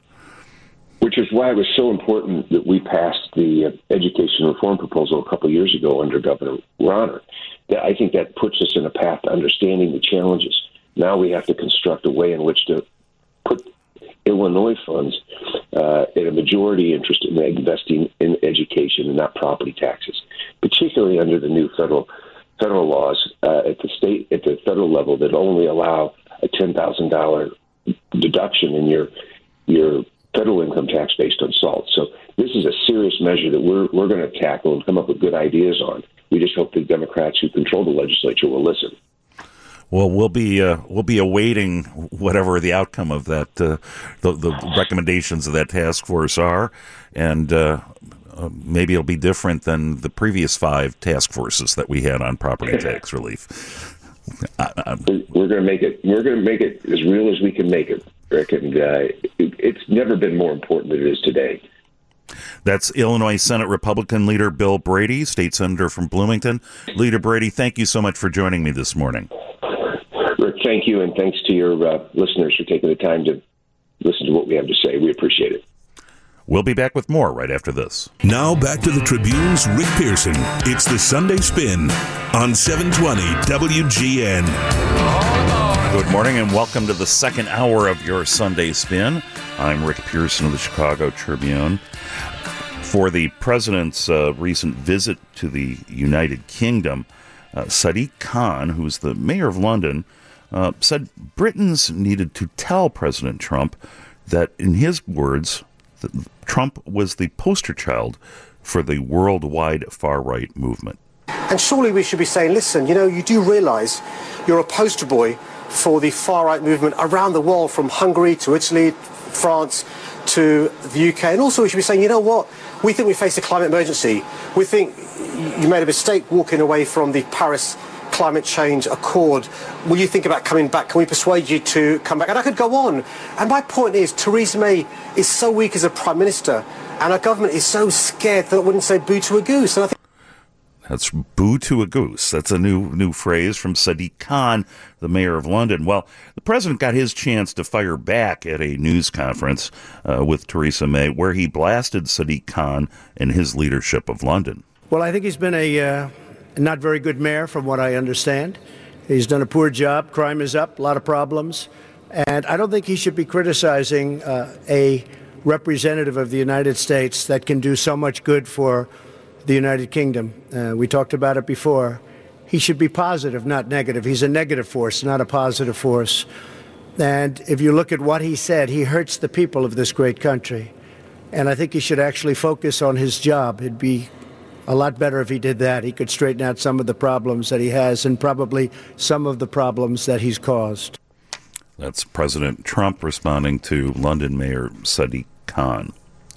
Which is why it was so important that we passed the uh, education reform proposal a couple of years ago under Governor Rauner. I think that puts us in a path to understanding the challenges. Now we have to construct a way in which to put Illinois funds uh, in a majority interest in investing in education and not property taxes, particularly under the new federal federal laws uh, at the state at the federal level that only allow a ten thousand dollars deduction in your your federal income tax based on SALT. So this is a serious measure that we're we're going to tackle and come up with good ideas on. We just hope the Democrats who control the legislature will listen.
Well, we'll be uh, we'll be awaiting whatever the outcome of that, uh, the, the recommendations of that task force are, and uh, uh, maybe it'll be different than the previous five task forces that we had on property tax relief. I,
we're going to make it. We're going to make it as real as we can make it, Rick. And uh, it, it's never been more important than it is today.
That's Illinois Senate Republican leader Bill Brady, state senator from Bloomington. Leader Brady, thank you so much for joining me this morning.
Rick, thank you, and thanks to your uh, listeners for taking the time to listen to what we have to say. We appreciate it.
We'll be back with more right after this.
Now back to the Tribune's Rick Pearson. It's the Sunday Spin on seven twenty W G N.
Good morning and welcome to the second hour of your Sunday Spin. I'm Rick Pearson of the Chicago Tribune. For the president's uh, recent visit to the United Kingdom, uh, Sadiq Khan, who's the mayor of London, uh, said Britons needed to tell President Trump that, in his words, that Trump was the poster child for the worldwide far-right movement.
And surely we should be saying, listen, you know, you do realize you're a poster boy for the far-right movement around the world, from Hungary to Italy, France to the U K. And also we should be saying, you know what, we think we face a climate emergency. We think you made a mistake walking away from the Paris Climate Change Accord. Will you think about coming back? Can we persuade you to come back? And I could go on. And my point is, Theresa May is so weak as a Prime Minister, and our government is so scared that it wouldn't say boo to a goose. And I think
That's boo to a goose. That's a new new phrase from Sadiq Khan, the mayor of London. Well, the president got his chance to fire back at a news conference uh, with Theresa May, where he blasted Sadiq Khan and his leadership of London.
Well, I think he's been a uh, not very good mayor, from what I understand. He's done a poor job. Crime is up, a lot of problems. And I don't think he should be criticizing uh, a representative of the United States that can do so much good for the United Kingdom. Uh, we talked about it before. He should be positive, not negative. He's a negative force, not a positive force. And if you look at what he said, he hurts the people of this great country. And I think he should actually focus on his job. It'd be a lot better if he did that. He could straighten out some of the problems that he has and probably some of the problems that he's caused.
That's President Trump responding to London Mayor Sadiq Khan.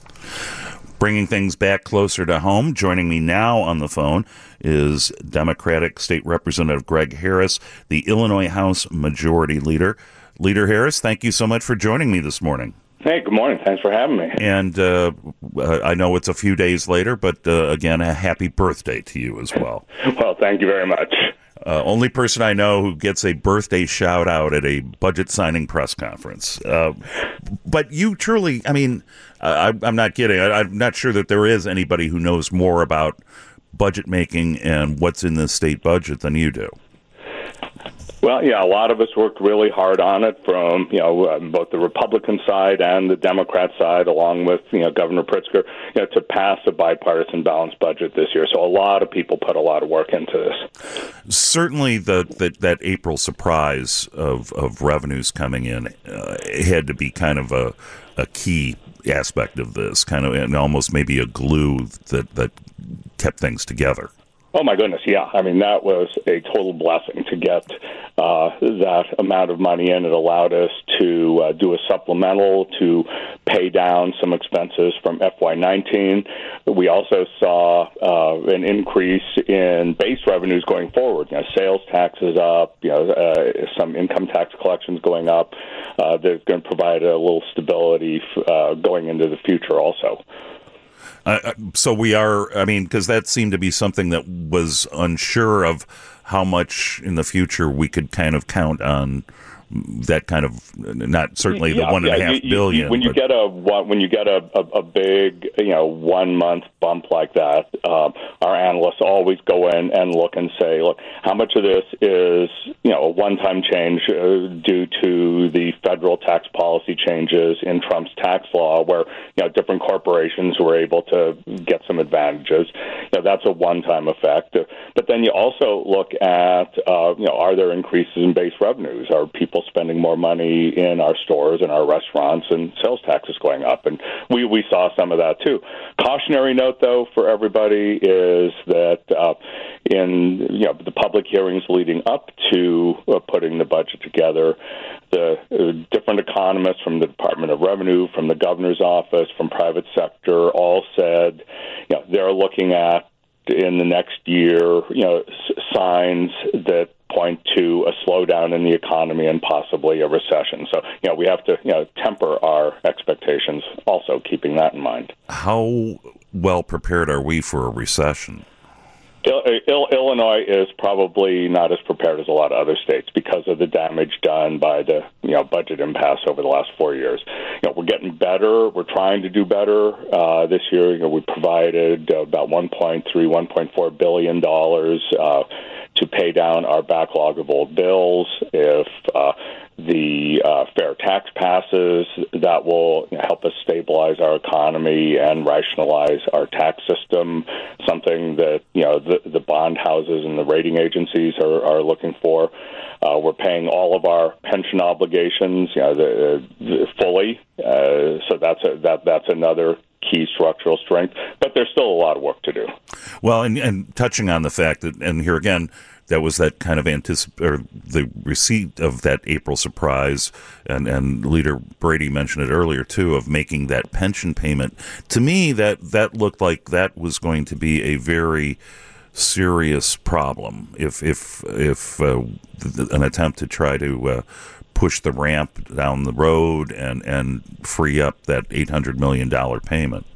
Bringing things back closer to home, joining me now on the phone is Democratic State Representative Greg Harris, the Illinois House Majority Leader. Leader Harris, thank you so much for joining me this morning.
Hey, good morning. Thanks for having me.
And uh, I know it's a few days later, but uh, again, a happy birthday to you as well.
Well, thank you very much.
Uh, only person I know who gets a birthday shout out at a budget signing press conference. Uh, but you truly, I mean, I, I'm not kidding. I, I'm not sure that there is anybody who knows more about budget making and what's in the state budget than you do.
Well, yeah, a lot of us worked really hard on it from, you know, uh, both the Republican side and the Democrat side, along with, you know, Governor Pritzker, you know, to pass a bipartisan balanced budget this year. So a lot of people put a lot of work into this.
Certainly the, the, that April surprise of, of revenues coming in uh, had to be kind of a, a key aspect of this, kind of, and almost maybe a glue that, that kept things together.
Oh, my goodness, yeah. I mean, that was a total blessing to get uh, that amount of money in. It allowed us to uh, do a supplemental to pay down some expenses from F Y nineteen. We also saw uh, an increase in base revenues going forward. You know, sales taxes up, you know, uh, some income tax collections going up. Uh, they're going to provide a little stability uh, going into the future also.
Uh, so we are, I mean, because that seemed to be something that was unsure of how much in the future we could kind of count on that kind of, not certainly
yeah,
the one
yeah,
and a half
you,
billion.
You, when you
but,
get a when you get a, a, a big, you know, one month bump like that, uh, our analysts always go in and look and say, look, how much of this is, you know, a one-time change uh, due to the federal tax policy changes in Trump's tax law, where, you know, different corporations were able to get some advantages. You know, that's a one-time effect. But then you also look at, uh, you know, are there increases in base revenues? Are people spending more money in our stores and our restaurants, and sales taxes going up? And we, we saw some of that too. Cautionary note, though, for everybody is that uh, in you know the public hearings leading up to uh, putting the budget together, the uh, different economists from the Department of Revenue, from the governor's office, from private sector, all said, you know, they're looking at in the next year, you know, s- signs that point to a slowdown in the economy and possibly a recession. So, you know, we have to, you know, temper our expectations, also keeping that in mind.
How well prepared are we for a recession?
Il- Il- Illinois is probably not as prepared as a lot of other states because of the damage done by the, you know, budget impasse over the last four years. You know, we're getting better. We're trying to do better. Uh, this year, you know, we provided uh, about one point three, one point four billion dollars uh, to pay down our backlog of old bills. If uh, the uh, fair tax passes, that will you know, help us stabilize our economy and rationalize our tax system, something that you know the, the bond houses and the rating agencies are, are looking for. Uh, we're paying all of our pension obligations, you know, the, the fully. Uh, so that's a, that that's another key structural strength, but there's still a lot of work to do.
Well, and, and touching on the fact that, and here again, that was that kind of anticip- or the receipt of that April surprise, and, and Leader Brady mentioned it earlier too, of making that pension payment. To me, that that looked like that was going to be a very serious problem if if if uh, th- an attempt to try to uh, push the ramp down the road and, and free up that eight hundred million dollars payment?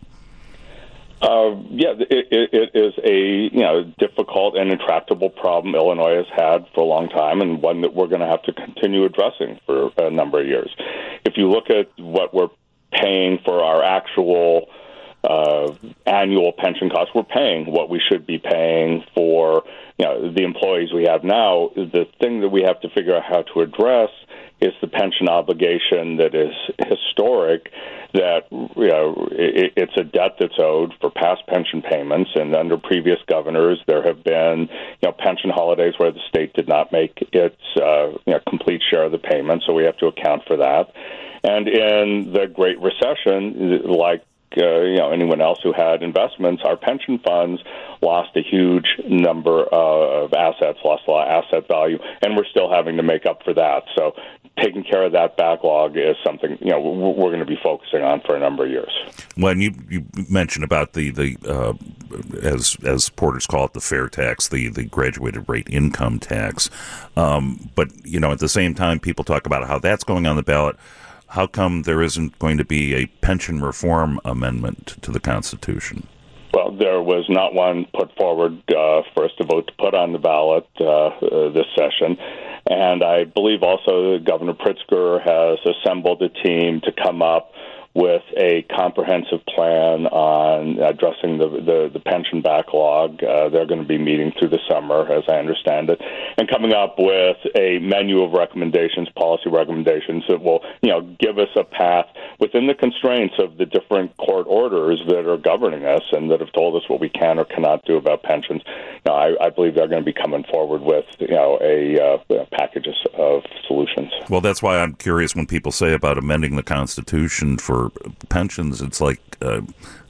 Uh, yeah, it, it, it is a you know difficult and intractable problem Illinois has had for a long time, and one that we're going to have to continue addressing for a number of years. If you look at what we're paying for our actual uh, annual pension costs, we're paying what we should be paying for you know the employees we have now. The thing that we have to figure out how to address is the pension obligation that is historic, that you know it, it's a debt that's owed for past pension payments, and under previous governors there have been you know pension holidays where the state did not make its uh, you know complete share of the payment, so we have to account for that. And in the Great Recession, like Uh, you know, anyone else who had investments, our pension funds lost a huge number of assets, lost a lot of asset value, and we're still having to make up for that. So taking care of that backlog is something, you know, we're going to be focusing on for a number of years.
When you, you mentioned about the, the uh, as as supporters call it, the fair tax, the, the graduated rate income tax, um, but, you know, at the same time, people talk about how that's going on the ballot. How come there isn't going to be a pension reform amendment to the Constitution?
Well, there was not one put forward uh, for us to vote to put on the ballot uh, uh, this session. And I believe also Governor Pritzker has assembled a team to come up with a comprehensive plan on addressing the the, the pension backlog. Uh, they're going to be meeting through the summer, as I understand it, and coming up with a menu of recommendations, policy recommendations that will, you know, give us a path within the constraints of the different court orders that are governing us and that have told us what we can or cannot do about pensions. Now, I, I believe they're going to be coming forward with, you know, a uh, packages of solutions.
Well, that's why I'm curious when people say about amending the Constitution for pensions, it's like uh,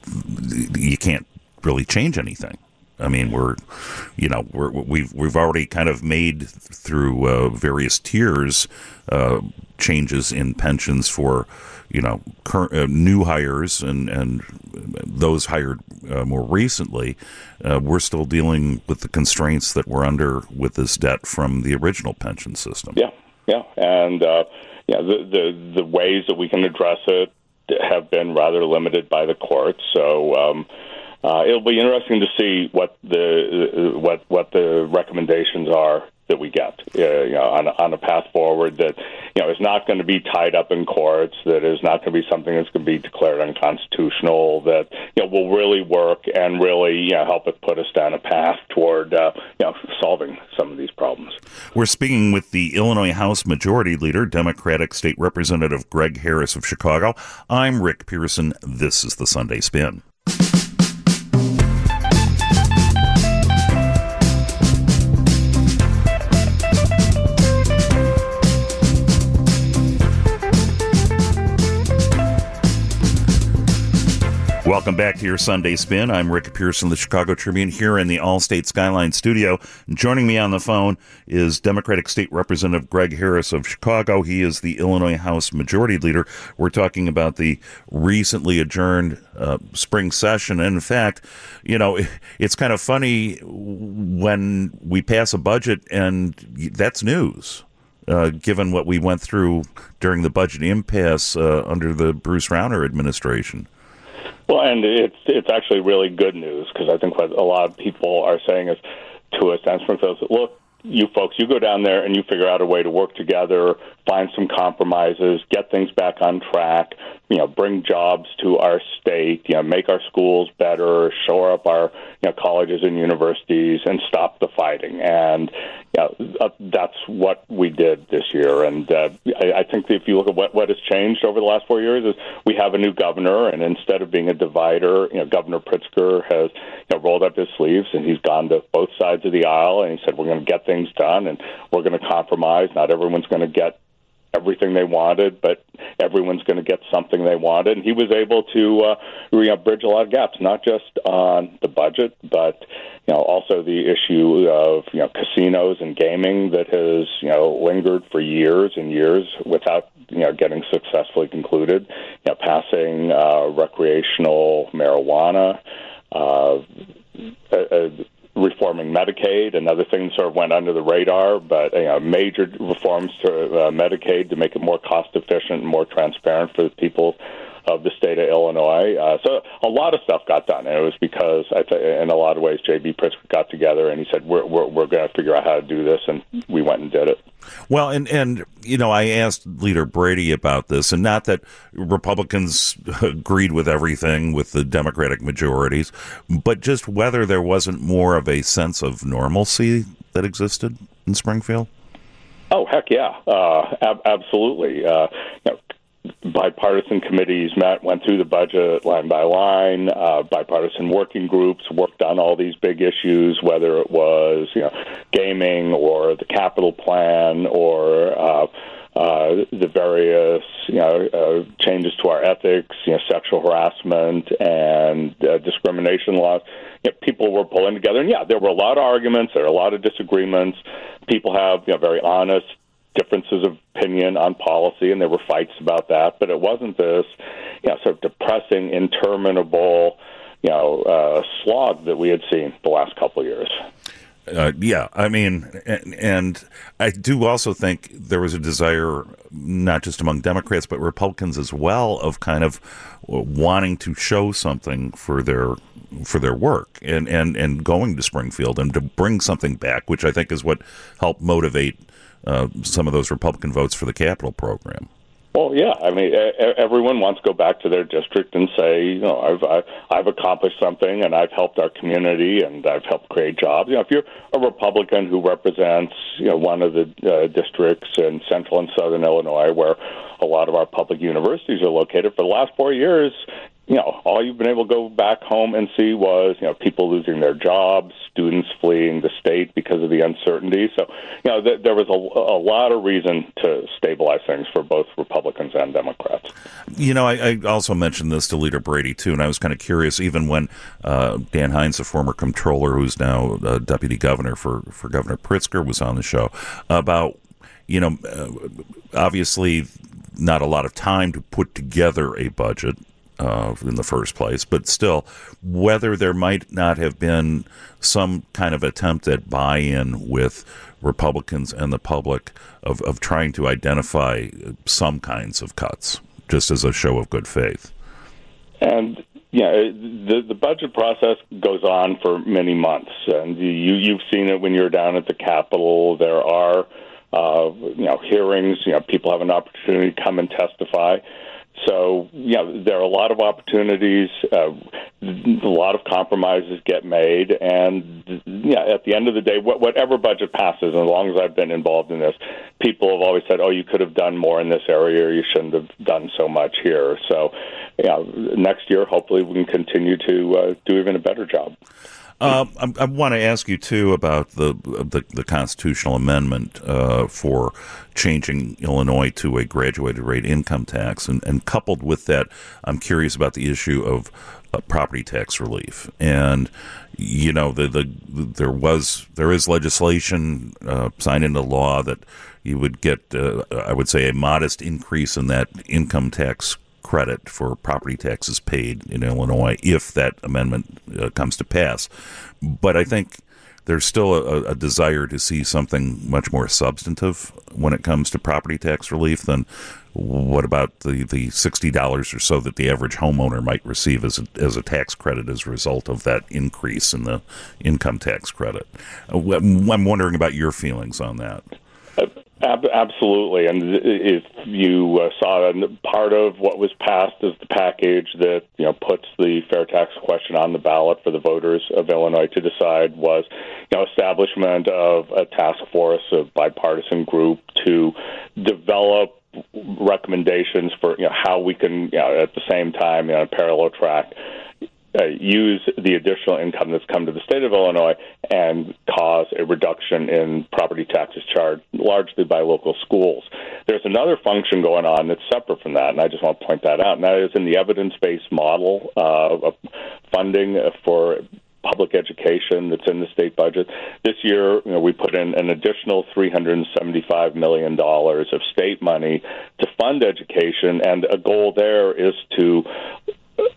you can't really change anything. I mean, we're, you know, we're, we've we've already kind of made through uh, various tiers uh, changes in pensions for, you know, current, uh, new hires and and those hired uh, more recently. Uh, we're still dealing with the constraints that we're under with this debt from the original pension system.
Yeah, yeah, and uh, yeah, the, the the ways that we can address it have been rather limited by the courts. So um, uh, it'll be interesting to see what the what what the recommendations are that we get, uh, you know, on, on a path forward that, you know, is not going to be tied up in courts, that is not going to be something that's going to be declared unconstitutional, that, you know, will really work and really, you know, help us put us down a path toward, uh, you know, solving some of these problems.
We're speaking with the Illinois House Majority Leader, Democratic State Representative Greg Harris of Chicago. I'm Rick Pearson. This is the Sunday Spin. Welcome back to your Sunday Spin. I'm Rick Pearson of the Chicago Tribune here in the Allstate Skyline studio. Joining me on the phone is Democratic State Representative Greg Harris of Chicago. He is the Illinois House Majority Leader. We're talking about the recently adjourned uh, spring session. And in fact, you know, it's kind of funny when we pass a budget and that's news. Uh, given what we went through during the budget impasse uh, under the Bruce Rauner administration.
Well, and it's it's actually really good news, because I think what a lot of people are saying is to us, and Springfield, look, you folks, you go down there and you figure out a way to work together, find some compromises, get things back on track, you know, bring jobs to our state, you know, make our schools better, shore up our, you know, colleges and universities, and stop the fighting. And you know, uh, that's what we did this year. And uh, I, I think that if you look at what, what has changed over the last four years is we have a new governor, and instead of being a divider, you know, Governor Pritzker has, you know, rolled up his sleeves, and he's gone to both sides of the aisle, and he said, we're going to get things done, and we're going to compromise. Not everyone's going to get everything they wanted, but everyone's going to get something they wanted. And he was able to uh, you know, bridge a lot of gaps, not just on the budget, but you know also the issue of you know casinos and gaming that has you know lingered for years and years without you know getting successfully concluded. You know, passing uh, recreational marijuana. Uh, uh, reforming Medicaid. Another thing that sort of went under the radar, but you know, major reforms to uh, Medicaid to make it more cost efficient and more transparent for the people of the state of Illinois. Uh, so a lot of stuff got done, and it was because, I th- in a lot of ways, J B. Pritzker got together and he said, we're, we're, we're going to figure out how to do this, and we went and did it.
Well, and, and, you know, I asked Leader Brady about this, and not that Republicans agreed with everything with the Democratic majorities, but just whether there wasn't more of a sense of normalcy that existed in Springfield.
Oh, heck yeah. Uh, ab- absolutely. Uh, you know, bipartisan committees met, went through the budget line by line. Uh, bipartisan working groups worked on all these big issues, whether it was, you know, gaming or the capital plan or uh, uh, the various, you know, uh, changes to our ethics, you know, sexual harassment and uh, discrimination laws. You know, people were pulling together, and yeah, there were a lot of arguments, there were a lot of disagreements. People have, you know, very honest differences of opinion on policy, and there were fights about that, but it wasn't this, you know, sort of depressing, interminable, you know, uh, slog that we had seen the last couple of years.
Uh, yeah, I mean, and, and I do also think there was a desire, not just among Democrats, but Republicans as well, of kind of wanting to show something for their for their work and, and, and going to Springfield and to bring something back, which I think is what helped motivate Uh, some of those Republican votes for the capital program.
Well, yeah. I mean, everyone wants to go back to their district and say, you know, I've I've accomplished something, and I've helped our community, and I've helped create jobs. You know, if you're a Republican who represents, you know, one of the uh, districts in central and southern Illinois, where a lot of our public universities are located, for the last four years, you know, all you've been able to go back home and see was, you know, people losing their jobs, students fleeing the state because of the uncertainty. So, you know, th- there was a, a lot of reason to stabilize things for both Republicans and Democrats.
You know, I, I also mentioned this to Leader Brady, too, and I was kind of curious, even when uh, Dan Hines, a former comptroller who's now uh, deputy governor for, for Governor Pritzker, was on the show, about, you know, uh, obviously not a lot of time to put together a budget Uh, in the first place, but still, whether there might not have been some kind of attempt at buy-in with Republicans and the public of, of trying to identify some kinds of cuts, just as a show of good faith.
And yeah, the the budget process goes on for many months, and you you've seen it when you're down at the Capitol. There are uh, you know hearings. You know, people have an opportunity to come and testify. So, you know, there are a lot of opportunities, uh, a lot of compromises get made, and, yeah, at the end of the day, wh- whatever budget passes, as long as I've been involved in this, people have always said, oh, you could have done more in this area, or you shouldn't have done so much here. So, you know, next year, hopefully we can continue to uh, do even a better job.
Uh, I, I want to ask you, too, about the the, the constitutional amendment uh, for changing Illinois to a graduated rate income tax. And, and coupled with that, I'm curious about the issue of uh, property tax relief. And, you know, the, the, the there was there is legislation uh, signed into law that you would get, uh, I would say, a modest increase in that income tax credit for property taxes paid in Illinois if that amendment uh, comes to pass. But I think there's still a, a desire to see something much more substantive when it comes to property tax relief than what about the, the sixty dollars or so that the average homeowner might receive as a, as a tax credit as a result of that increase in the income tax credit. I'm wondering about your feelings on that.
Absolutely, and if you uh, saw part of what was passed is the package that you know puts the fair tax question on the ballot for the voters of Illinois to decide was you know establishment of a task force, a bipartisan group to develop recommendations for you know how we can you know, at the same time in you know, a parallel track. Uh, use the additional income that's come to the state of Illinois and cause a reduction in property taxes charged largely by local schools. There's another function going on that's separate from that, and I just want to point that out, and that is in the evidence-based model uh, of funding for public education that's in the state budget. This year, you know, we put in an additional three hundred seventy-five million dollars of state money to fund education, and a goal there is to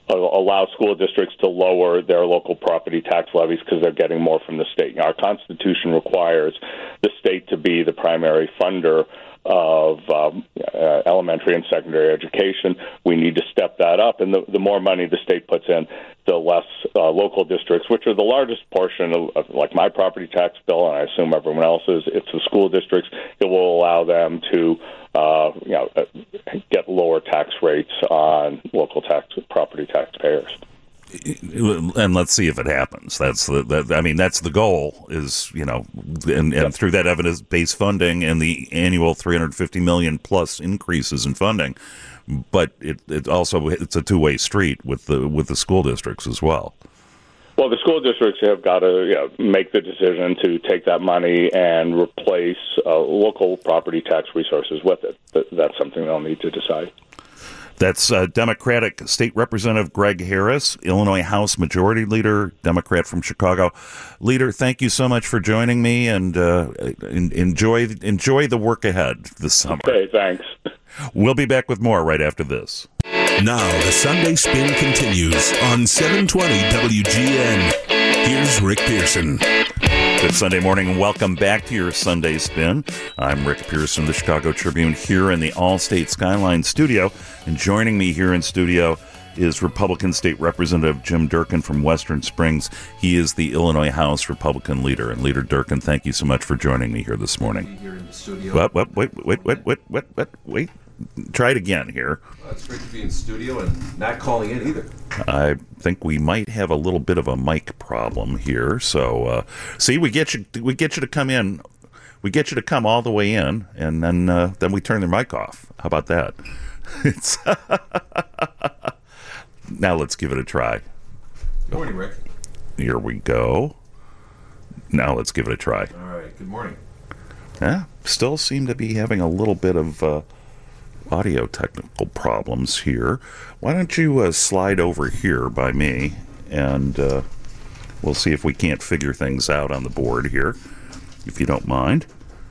allow school districts to lower their local property tax levies because they're getting more from the state. Our Constitution requires the state to be the primary funder of um, uh, elementary and secondary education. We need to step that up, and the, the more money the state puts in, the less uh, local districts, which are the largest portion of, of, like my property tax bill, and I assume everyone else's, it's the school districts. It will allow them to, uh, you know, uh, get lower tax rates on local tax property taxpayers.
And let's see if it happens. That's the, that, I mean, that's the goal. Is you know, and, and yep. through that evidence-based funding and the annual three hundred fifty million plus increases in funding, but it, it also it's a two-way street with the with the school districts as well.
Well, the school districts have got to you know, make the decision to take that money and replace uh, local property tax resources with it. That's something they'll need to decide.
That's uh, Democratic State Representative Greg Harris, Illinois House Majority Leader, Democrat from Chicago. Leader, thank you so much for joining me, and uh, enjoy enjoy the work ahead this summer.
Okay, thanks.
We'll be back with more right after this.
Now the Sunday Spin continues on seven twenty W G N. Here's Rick Pearson.
Good Sunday morning, and welcome back to your Sunday Spin. I'm Rick Pearson of the Chicago Tribune here in the Allstate Skyline studio. And joining me here in studio is Republican State Representative Jim Durkin from Western Springs. He is the Illinois House Republican leader. And Leader Durkin, thank you so much for joining me here this morning.
Here in the studio.
What, what, wait, wait, wait, wait, wait, wait, wait. Try it again here.
Well, it's great to be in studio and not calling in either.
I think we might have a little bit of a mic problem here. So, uh, see, we get you, we get you to come in, we get you to come all the way in, and then uh, then we turn the mic off. How about that? It's now let's give it a try.
Good morning, Rick.
Here we go. Now let's give it a try.
All right. Good morning.
Yeah, still seem to be having a little bit of uh, audio technical problems here. Why don't you uh, slide over here by me, and uh, we'll see if we can't figure things out on the board here, if you don't mind.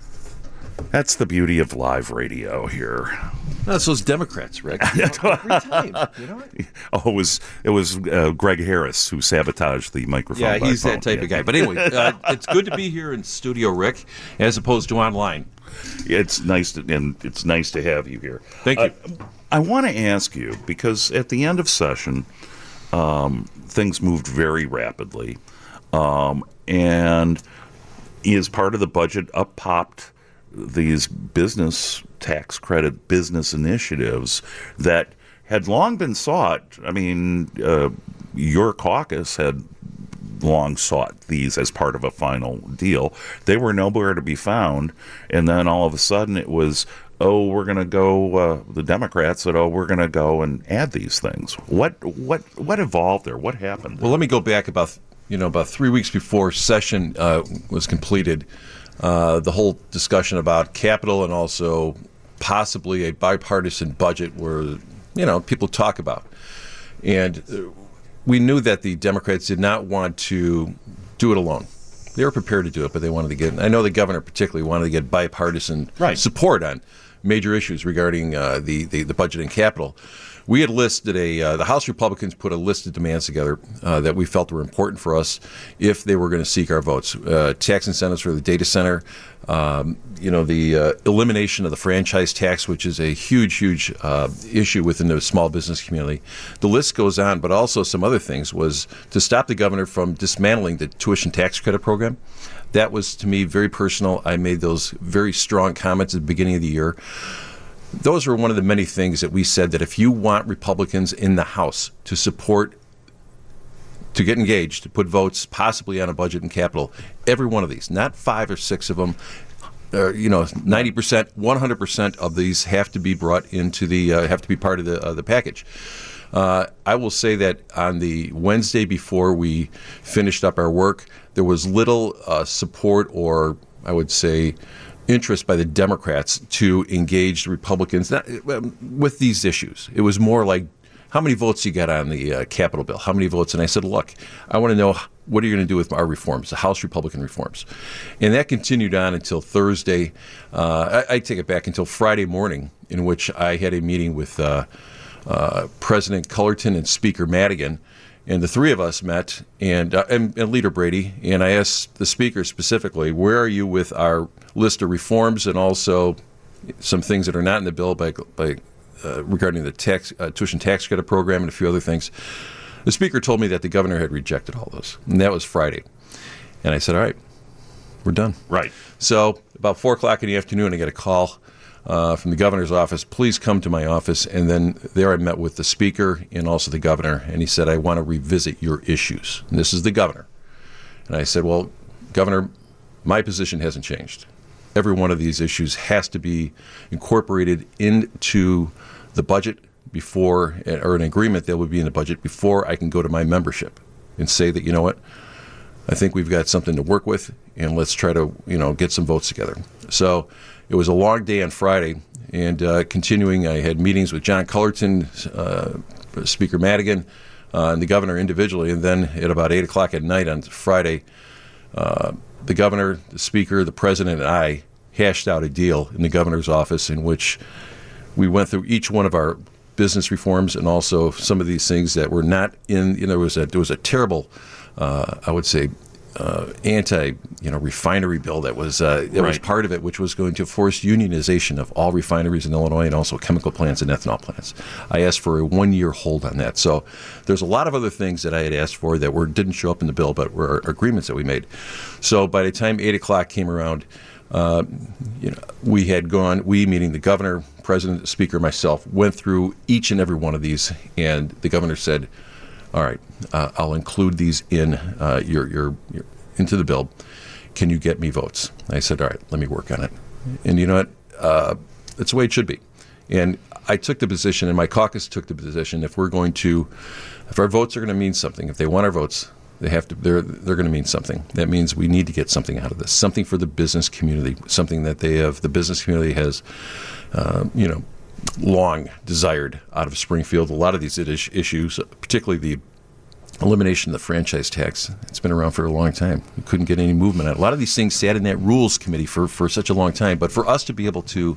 That's the beauty of live radio here.
That's those Democrats, Rick. You know, every time, you know?
Oh, it was it was uh, Greg Harris who sabotaged the microphone.
Yeah, he's
phone.
that type
yeah.
of guy. But anyway, uh, it's good to be here in studio, Rick, as opposed to online.
It's nice to, and it's nice to have you here.
Thank you.
Uh, I want to ask you, because at the end of session, um, things moved very rapidly, um, and as part of the budget, up popped these business tax credit business initiatives that had long been sought. I mean, uh, your caucus had long sought these as part of a final deal. They were nowhere to be found, and then all of a sudden it was, oh, we're going to go, uh, the Democrats said, oh, we're going to go and add these things. What what what evolved there? What happened?
Well, let me go back about, you know, about three weeks before session uh, was completed. Uh, the whole discussion about capital and also possibly a bipartisan budget were, you know, people talk about. And we knew that the Democrats did not want to do it alone. They were prepared to do it, but they wanted to get, I know the governor particularly wanted to get bipartisan
right.
support on major issues regarding uh, the, the, the budget and capital. We had listed a, uh, the House Republicans put a list of demands together uh, that we felt were important for us if they were going to seek our votes. Uh, tax incentives for the data center, um, you know, the uh, elimination of the franchise tax, which is a huge, huge uh, issue within the small business community. The list goes on, but also some other things was to stop the governor from dismantling the tuition tax credit program. That was, to me, very personal. I made those very strong comments at the beginning of the year. Those are one of the many things that we said that if you want Republicans in the House to support, to get engaged, to put votes possibly on a budget and capital, every one of these, not five or six of them, uh, you know, ninety percent, one hundred percent of these have to be brought into the, uh, have to be part of the uh, the package. Uh, I will say that on the Wednesday before we finished up our work, there was little uh, support or, I would say, interest by the Democrats to engage the Republicans not, with these issues. It was more like, how many votes you got on the uh, Capitol bill? How many votes? And I said, look, I want to know, what are you going to do with our reforms, the House Republican reforms? And that continued on until Thursday. Uh, I, I take it back until Friday morning, in which I had a meeting with uh, uh, President Cullerton and Speaker Madigan. And the three of us met, and, uh, and and Leader Brady, and I asked the Speaker specifically, where are you with our list of reforms and also some things that are not in the bill by, by uh, regarding the tax uh, tuition tax credit program and a few other things. The Speaker told me that the governor had rejected all those, and that was Friday. And I said, all right, we're done.
Right.
So about four o'clock in the afternoon, I get a call Uh, from the governor's office, please come to my office. And then there I met with the speaker and also the governor, and he said, I want to revisit your issues. And this is the governor. And I said, well, Governor, my position hasn't changed. Every one of these issues has to be incorporated into the budget before, or an agreement that would be in the budget before I can go to my membership and say that, you know what, I think we've got something to work with, and let's try to, you know, get some votes together. So it was a long day on Friday, and uh, continuing, I had meetings with John Cullerton, uh, Speaker Madigan, uh, and the governor individually, and then at about eight o'clock at night on Friday, uh, the governor, the speaker, the president, and I hashed out a deal in the governor's office in which we went through each one of our business reforms and also some of these things that were not in, you know, there was a, there was a terrible, uh, I would say, Uh, anti, you know, refinery bill that was uh, that was
Right.
part of it, which was going to force unionization of all refineries in Illinois and also chemical plants and ethanol plants. I asked for a one-year hold on that. So there's a lot of other things that I had asked for that were didn't show up in the bill, but were agreements that we made. So by the time eight o'clock came around, uh, you know, we had gone. We, meaning the governor, president, the speaker, myself, went through each and every one of these, and the governor said, all right, uh, I'll include these in uh, your, your your into the bill. Can you get me votes? I said, all right, let me work on it. And you know what? Uh, that's the way it should be. And I took the position, and my caucus took the position, if we're going to, if our votes are going to mean something, if they want our votes, they have to. They're they're going to mean something. That means we need to get something out of this, something for the business community, something that they have. The business community has, uh, you know. long desired out of Springfield. A lot of these issues, particularly the elimination of the franchise tax, it's been around for a long time. We couldn't get any movement on it. A lot of these things sat in that rules committee for, for such a long time. But for us to be able to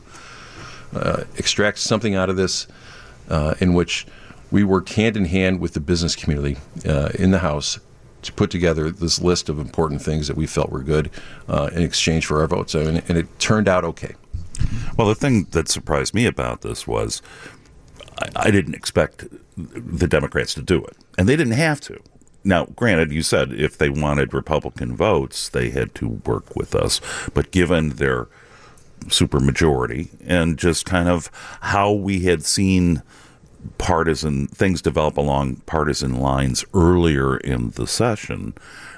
uh, extract something out of this uh, in which we worked hand in hand with the business community uh, in the House to put together this list of important things that we felt were good uh, in exchange for our votes. I mean, and it turned out okay.
Well, the thing that surprised me about this was I, I didn't expect the Democrats to do it, and they didn't have to. Now, granted, you said if they wanted Republican votes, they had to work with us, but given their supermajority and just kind of how we had seen partisan things develop along partisan lines earlier in the session,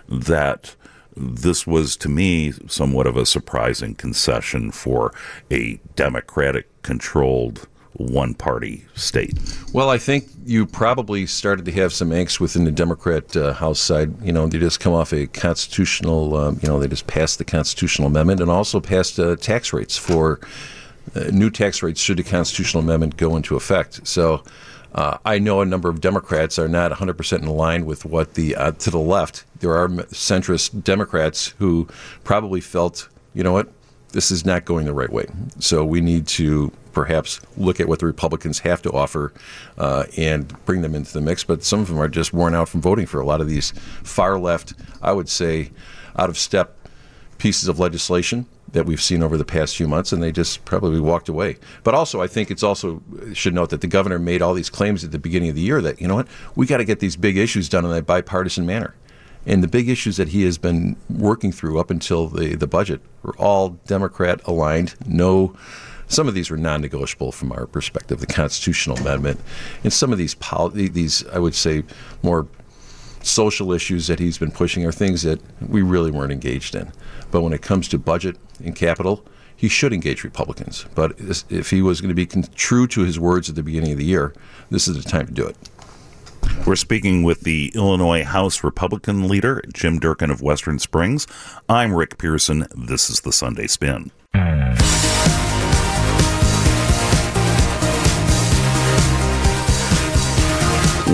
that this was, to me, somewhat of a surprising concession for a Democratic-controlled one-party state.
Well, I think you probably started to have some angst within the Democrat uh, House side. You know, they just come off a constitutional, um, you know, they just passed the constitutional amendment and also passed uh, tax rates for uh, new tax rates should the constitutional amendment go into effect. So uh, I know a number of Democrats are not one hundred percent in line with what the, uh, to the left, there are centrist Democrats who probably felt, you know what, this is not going the right way. So we need to perhaps look at what the Republicans have to offer uh, and bring them into the mix. But some of them are just worn out from voting for a lot of these far left, I would say, out of step pieces of legislation that we've seen over the past few months, and they just probably walked away. But also, I think it's also should note that the governor made all these claims at the beginning of the year that, you know what, we got to get these big issues done in a bipartisan manner. And the big issues that he has been working through up until the, the budget were all Democrat aligned. No, some of these were non-negotiable from our perspective, the constitutional amendment. And some of these, poli- these I would say, more social issues that he's been pushing are things that we really weren't engaged in. But when it comes to budget and capital, he should engage Republicans. But if he was going to be con- true to his words at the beginning of the year, this is the time to do it.
We're speaking with the Illinois House Republican leader, Jim Durkin of Western Springs. I'm Rick Pearson. This is the Sunday Spin.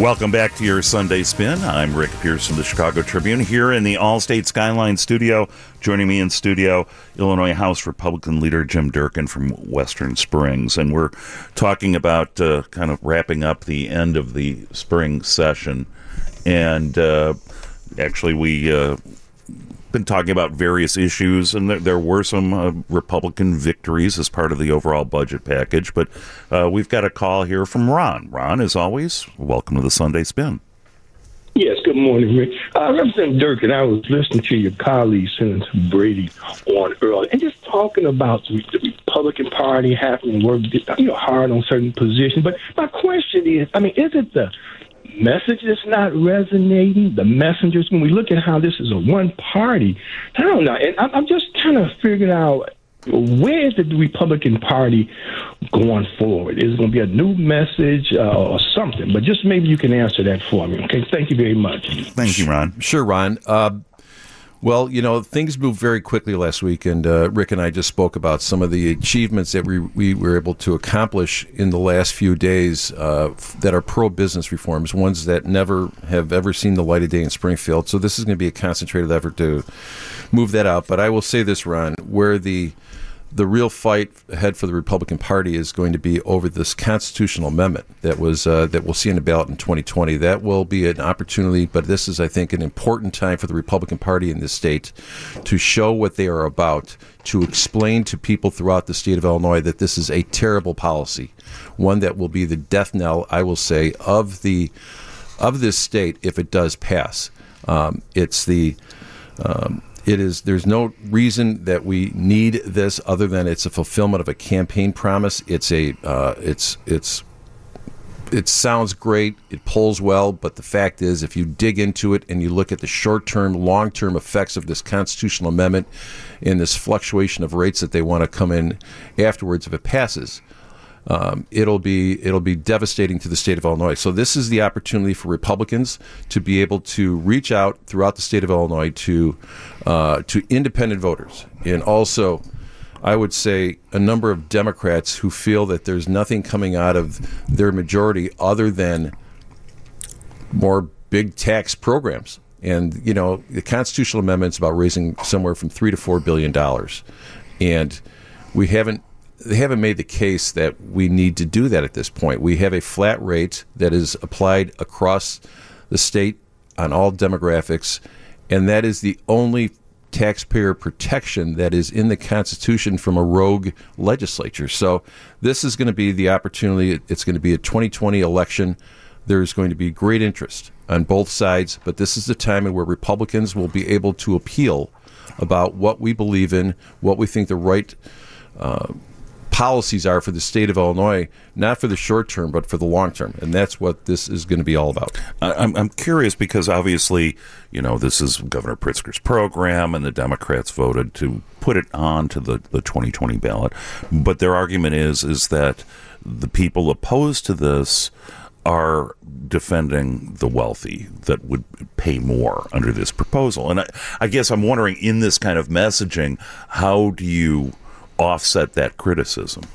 Welcome back to your Sunday Spin. I'm Rick Pearson, the Chicago Tribune, here in the Allstate Skyline studio. Joining me in studio, Illinois House Republican leader Jim Durkin from Western Springs. And we're talking about uh, kind of wrapping up the end of the spring session. And uh, actually, we... Uh, been talking about various issues, and there, there were some uh, Republican victories as part of the overall budget package. But uh, we've got a call here from Ron. Ron, as always, welcome to the Sunday Spin.
Yes, good morning, Rick. Uh, Representative Durkin, I was listening to your colleague, Senator Brady, on earlier, and just talking about the Republican Party having to work you know, hard on certain positions. But my question is, I mean, is it the message that's not resonating, the messengers, when we look at how this is a one party, I don't know. And I'm just trying to figure out, where is the Republican Party going forward? Is it going to be a new message uh, or something? But just maybe you can answer that for me. Okay, thank you very much.
Thank you, Ron.
Sure, Ron. Uh, Well, you know, things moved very quickly last week, and uh, Rick and I just spoke about some of the achievements that we, we were able to accomplish in the last few days uh, that are pro-business reforms, ones that never have ever seen the light of day in Springfield. So this is going to be a concentrated effort to move that out. But I will say this, Ron, where the the real fight ahead for the Republican Party is going to be over this constitutional amendment that was uh, that we'll see in the ballot in twenty twenty. That will be an opportunity, but this is, I think, an important time for the Republican Party in this state to show what they are about, to explain to people throughout the state of Illinois that this is a terrible policy, one that will be the death knell, I will say, of the of this state if it does pass. Um, it's the um, It is. There's no reason that we need this other than it's a fulfillment of a campaign promise. It's a. Uh, it's. It's. It sounds great. It polls well, but the fact is, if you dig into it and you look at the short-term, long-term effects of this constitutional amendment and this fluctuation of rates that they want to come in afterwards, if it passes, Um, it'll be it'll be devastating to the state of Illinois. So this is the opportunity for Republicans to be able to reach out throughout the state of Illinois to uh, to independent voters, and also, I would say, a number of Democrats who feel that there's nothing coming out of their majority other than more big tax programs. And you know, the constitutional amendment's about raising somewhere from three to four billion dollars, and we haven't. They haven't made the case that we need to do that at this point. We have a flat rate that is applied across the state on all demographics, and that is the only taxpayer protection that is in the Constitution from a rogue legislature. So this is going to be the opportunity. It's going to be a twenty twenty election. There's going to be great interest on both sides, but this is the time where Republicans will be able to appeal about what we believe in, what we think the right uh, policies are for the state of Illinois, not for the short term, but for the long term. And that's what this is going to be all about.
I'm, I'm curious because obviously, you know, this is Governor Pritzker's program and the Democrats voted to put it on to the, the twenty twenty ballot. But their argument is, is that the people opposed to this are defending the wealthy that would pay more under this proposal. And I, I guess I'm wondering, in this kind of messaging, how do you offset that criticism?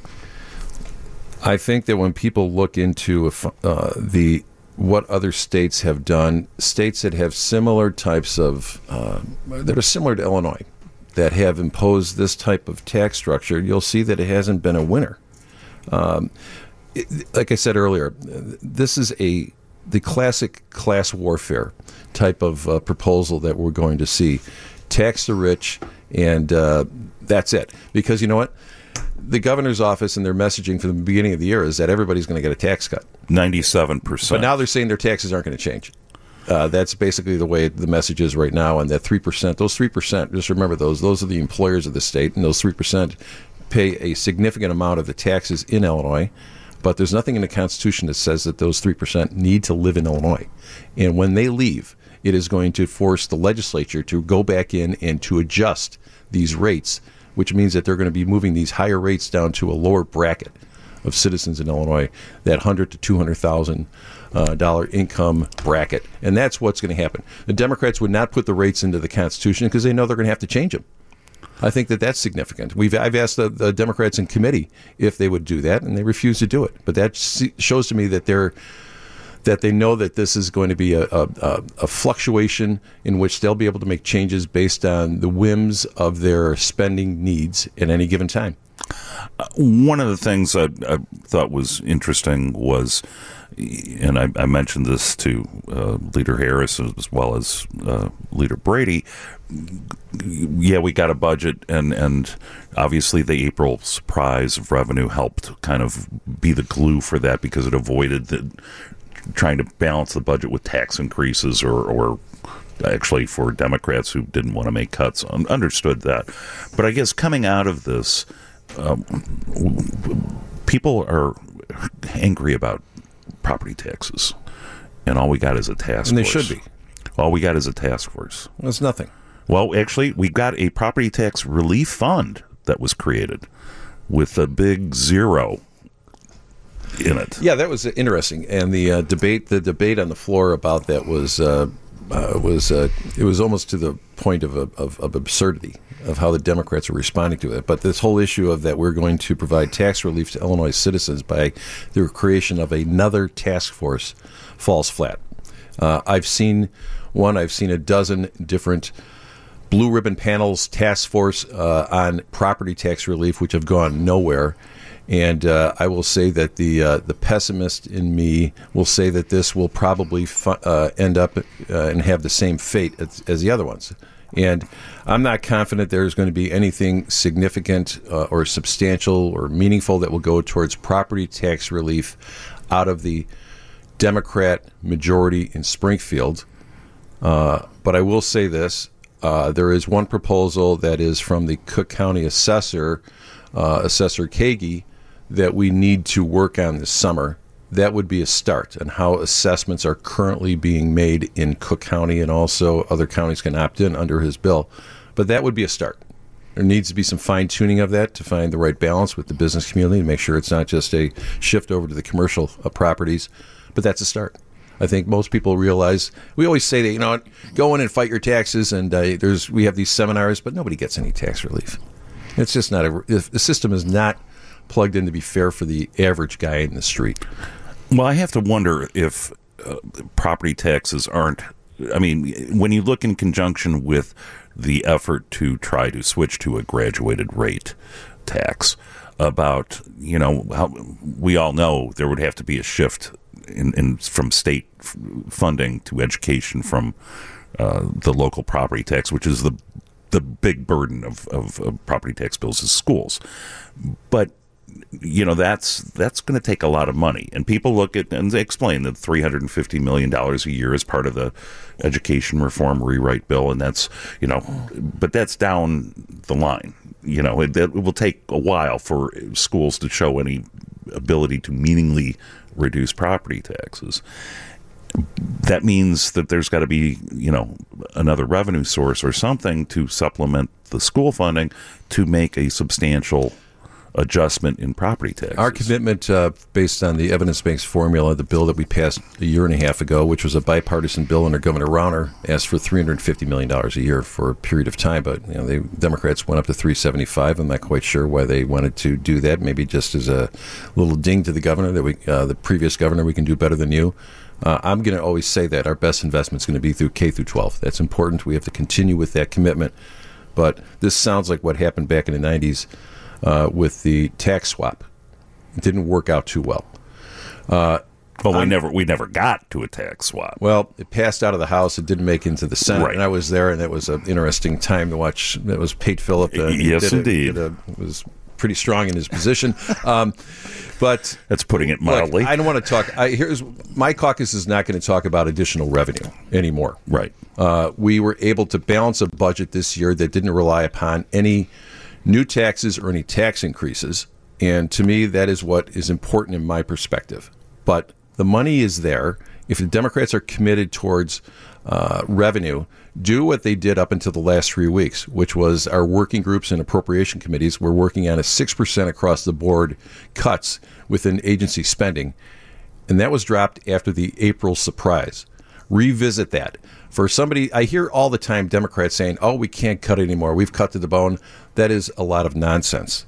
I think that when people look into uh, the what other states have done, states that have similar types of uh, that are similar to Illinois, that have imposed this type of tax structure, you'll see that it hasn't been a winner. Um, it, like I said earlier, this is a the classic class warfare type of uh, proposal that we're going to see. Tax the rich, and uh, that's it. Because you know what? The governor's office and their messaging from the beginning of the year is that everybody's going to get a tax cut.
ninety-seven percent.
But now they're saying their taxes aren't going to change. Uh, that's basically the way the message is right now. And that three percent, those three percent, just remember those, those are the employers of the state, and those three percent pay a significant amount of the taxes in Illinois. But there's nothing in the Constitution that says that those three percent need to live in Illinois. And when they leave, it is going to force the legislature to go back in and to adjust these rates, which means that they're going to be moving these higher rates down to a lower bracket of citizens in Illinois, that one hundred to two hundred thousand dollars uh, income bracket. And that's what's going to happen. The Democrats would not put the rates into the Constitution because they know they're going to have to change them. I think that that's significant. We've I've asked the, the Democrats in committee if they would do that, and they refuse to do it. But that shows to me that they're that they know that this is going to be a, a, a fluctuation in which they'll be able to make changes based on the whims of their spending needs at any given time.
Uh, one of the things I, I thought was interesting was, and I, I mentioned this to uh, Leader Harris as well as uh, Leader Brady, yeah, we got a budget, and, and obviously the April surprise of revenue helped kind of be the glue for that, because it avoided the trying to balance the budget with tax increases or, or actually for Democrats who didn't want to make cuts, understood that. But I guess coming out of this, um, people are angry about property taxes, and all we got is a task
and
force.
And they should be.
All we got is a task force.
That's nothing.
Well, actually, we got a property tax relief fund that was created with a big zero in it.
Yeah, that was interesting, and the uh, debate, the debate on the floor about that was uh, uh, was uh, it was almost to the point of, of of absurdity of how the Democrats are responding to it. But this whole issue of that we're going to provide tax relief to Illinois citizens by the creation of another task force falls flat. Uh, I've seen one. I've seen a dozen different blue ribbon panels, task force uh, on property tax relief, which have gone nowhere. And uh, I will say that the uh, the pessimist in me will say that this will probably fu- uh, end up uh, and have the same fate as, as the other ones. And I'm not confident there's going to be anything significant uh, or substantial or meaningful that will go towards property tax relief out of the Democrat majority in Springfield. Uh, but I will say this. Uh, there is one proposal that is from the Cook County assessor, uh, Assessor Kagi, that we need to work on this summer. That would be a start on how assessments are currently being made in Cook County, and also other counties can opt in under his bill. But that would be a start. There needs to be some fine-tuning of that to find the right balance with the business community and make sure it's not just a shift over to the commercial uh, properties, but that's a start. I think most people realize, we always say that, you know, go in and fight your taxes, and uh, there's we have these seminars, but nobody gets any tax relief. It's just not a, the system is not plugged in to be fair for the average guy in the street.
Well, I have to wonder if uh, property taxes aren't, I mean, when you look in conjunction with the effort to try to switch to a graduated rate tax, about, you know, how we all know there would have to be a shift in, in from state f- funding to education from uh, the local property tax, which is the the big burden of, of, of property tax bills is schools. But you know, that's that's going to take a lot of money. And people look at and they explain that three hundred fifty million dollars a year is part of the education reform rewrite bill. And that's, you know, but that's down the line. You know, it, it will take a while for schools to show any ability to meaningfully reduce property taxes. That means that there's got to be, you know, another revenue source or something to supplement the school funding to make a substantial adjustment in property taxes.
Our commitment, uh, based on the evidence-based formula, the bill that we passed a year and a half ago, which was a bipartisan bill under Governor Rauner, asked for three hundred fifty million dollars a year for a period of time. But you know, the Democrats went up to three hundred seventy-five. I'm not quite sure why they wanted to do that. Maybe just as a little ding to the governor that we, uh, the previous governor, we can do better than you. Uh, I'm going to always say that our best investment is going to be through K through twelve. That's important. We have to continue with that commitment. But this sounds like what happened back in the nineties. Uh, with the tax swap. It didn't work out too well. Uh,
well, we
I'm,
never we never got to a tax swap.
Well, it passed out of the House. It didn't make it into the Senate.
Right.
And I was there, and it was an interesting time to watch. It was Pate Phillip. Uh,
yes,
did a,
indeed.
Did a, was pretty strong in his position. Um, but
that's putting it mildly.
Look, I don't want to talk. I, here's my caucus is not going to talk about additional revenue anymore.
Right.
Uh, we were able to balance a budget this year that didn't rely upon any new taxes or any tax increases. And to me, that is what is important in my perspective. But the money is there. If the Democrats are committed towards uh, revenue, do what they did up until the last three weeks, which was our working groups and appropriation committees were working on a six percent across the board cuts within agency spending. And that was dropped after the April surprise. Revisit that. For somebody, I hear all the time Democrats saying, oh, we can't cut anymore. We've cut to the bone. That is a lot of nonsense.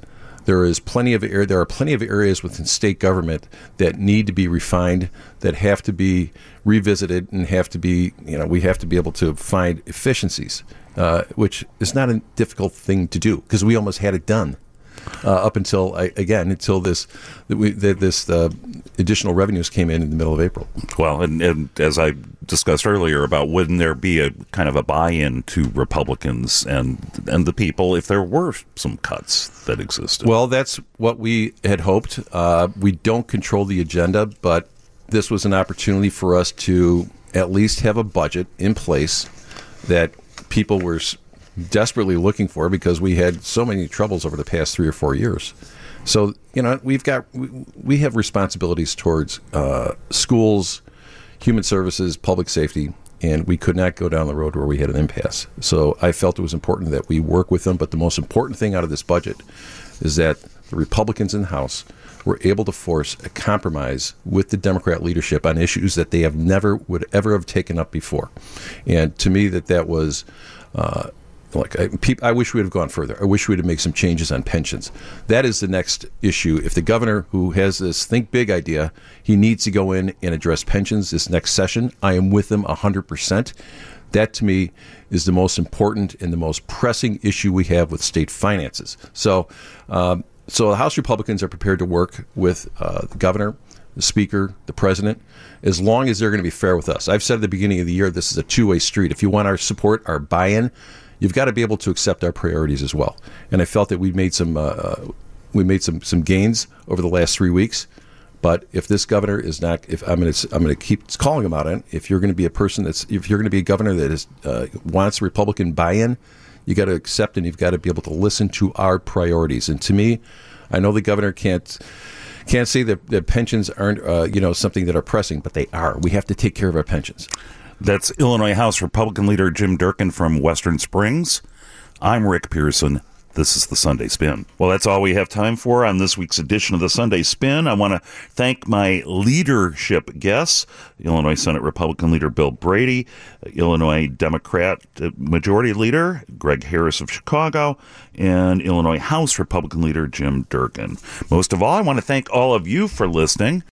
There is plenty of area. There are plenty of areas within state government that need to be refined, that have to be revisited, and have to be, you know, we have to be able to find efficiencies, uh, which is not a difficult thing to do because we almost had it done uh, up until again until this that we that this uh, additional revenues came in in the middle of April.
Well, and, and as I discussed earlier about wouldn't there be a kind of a buy-in to Republicans and and the people if there were some cuts that existed?
Well, that's what we had hoped. Uh, we don't control the agenda, but this was an opportunity for us to at least have a budget in place that people were desperately looking for because we had so many troubles over the past three or four years. So, you know, we've got we, we have responsibilities towards uh, schools, human services, public safety, and we could not go down the road where we had an impasse. So I felt it was important that we work with them. But the most important thing out of this budget is that the Republicans in the House were able to force a compromise with the Democrat leadership on issues that they have never would ever have taken up before. And to me, that that was uh, like I, peop, I wish we would have gone further. I wish we would have made some changes on pensions. That is the next issue. If the governor, who has this think big idea, he needs to go in and address pensions this next session, I am with him one hundred percent. That, to me, is the most important and the most pressing issue we have with state finances. So, um, so the House Republicans are prepared to work with uh, the governor, the speaker, the president, as long as they're going to be fair with us. I've said at the beginning of the year, this is a two-way street. If you want our support, our buy-in, you've got to be able to accept our priorities as well. And I felt that we made some uh, we made some some gains over the last three weeks. But if this governor is not, if I'm going to I'm going to keep calling him out on, if you're going to be a person that's, if you're going to be a governor that is uh, wants Republican buy-in, you got to accept and you've got to be able to listen to our priorities. And to me, I know the governor can't can't say that, that pensions aren't uh, you know something that are pressing, but they are. We have to take care of our pensions.
That's Illinois House Republican leader Jim Durkin from Western Springs. I'm Rick Pearson. This is the Sunday Spin. Well, that's all we have time for on this week's edition of the Sunday Spin. I want to thank my leadership guests, Illinois Senate Republican leader Bill Brady, Illinois Democrat Majority Leader Greg Harris of Chicago, and Illinois House Republican leader Jim Durkin. Most of all, I want to thank all of you for listening.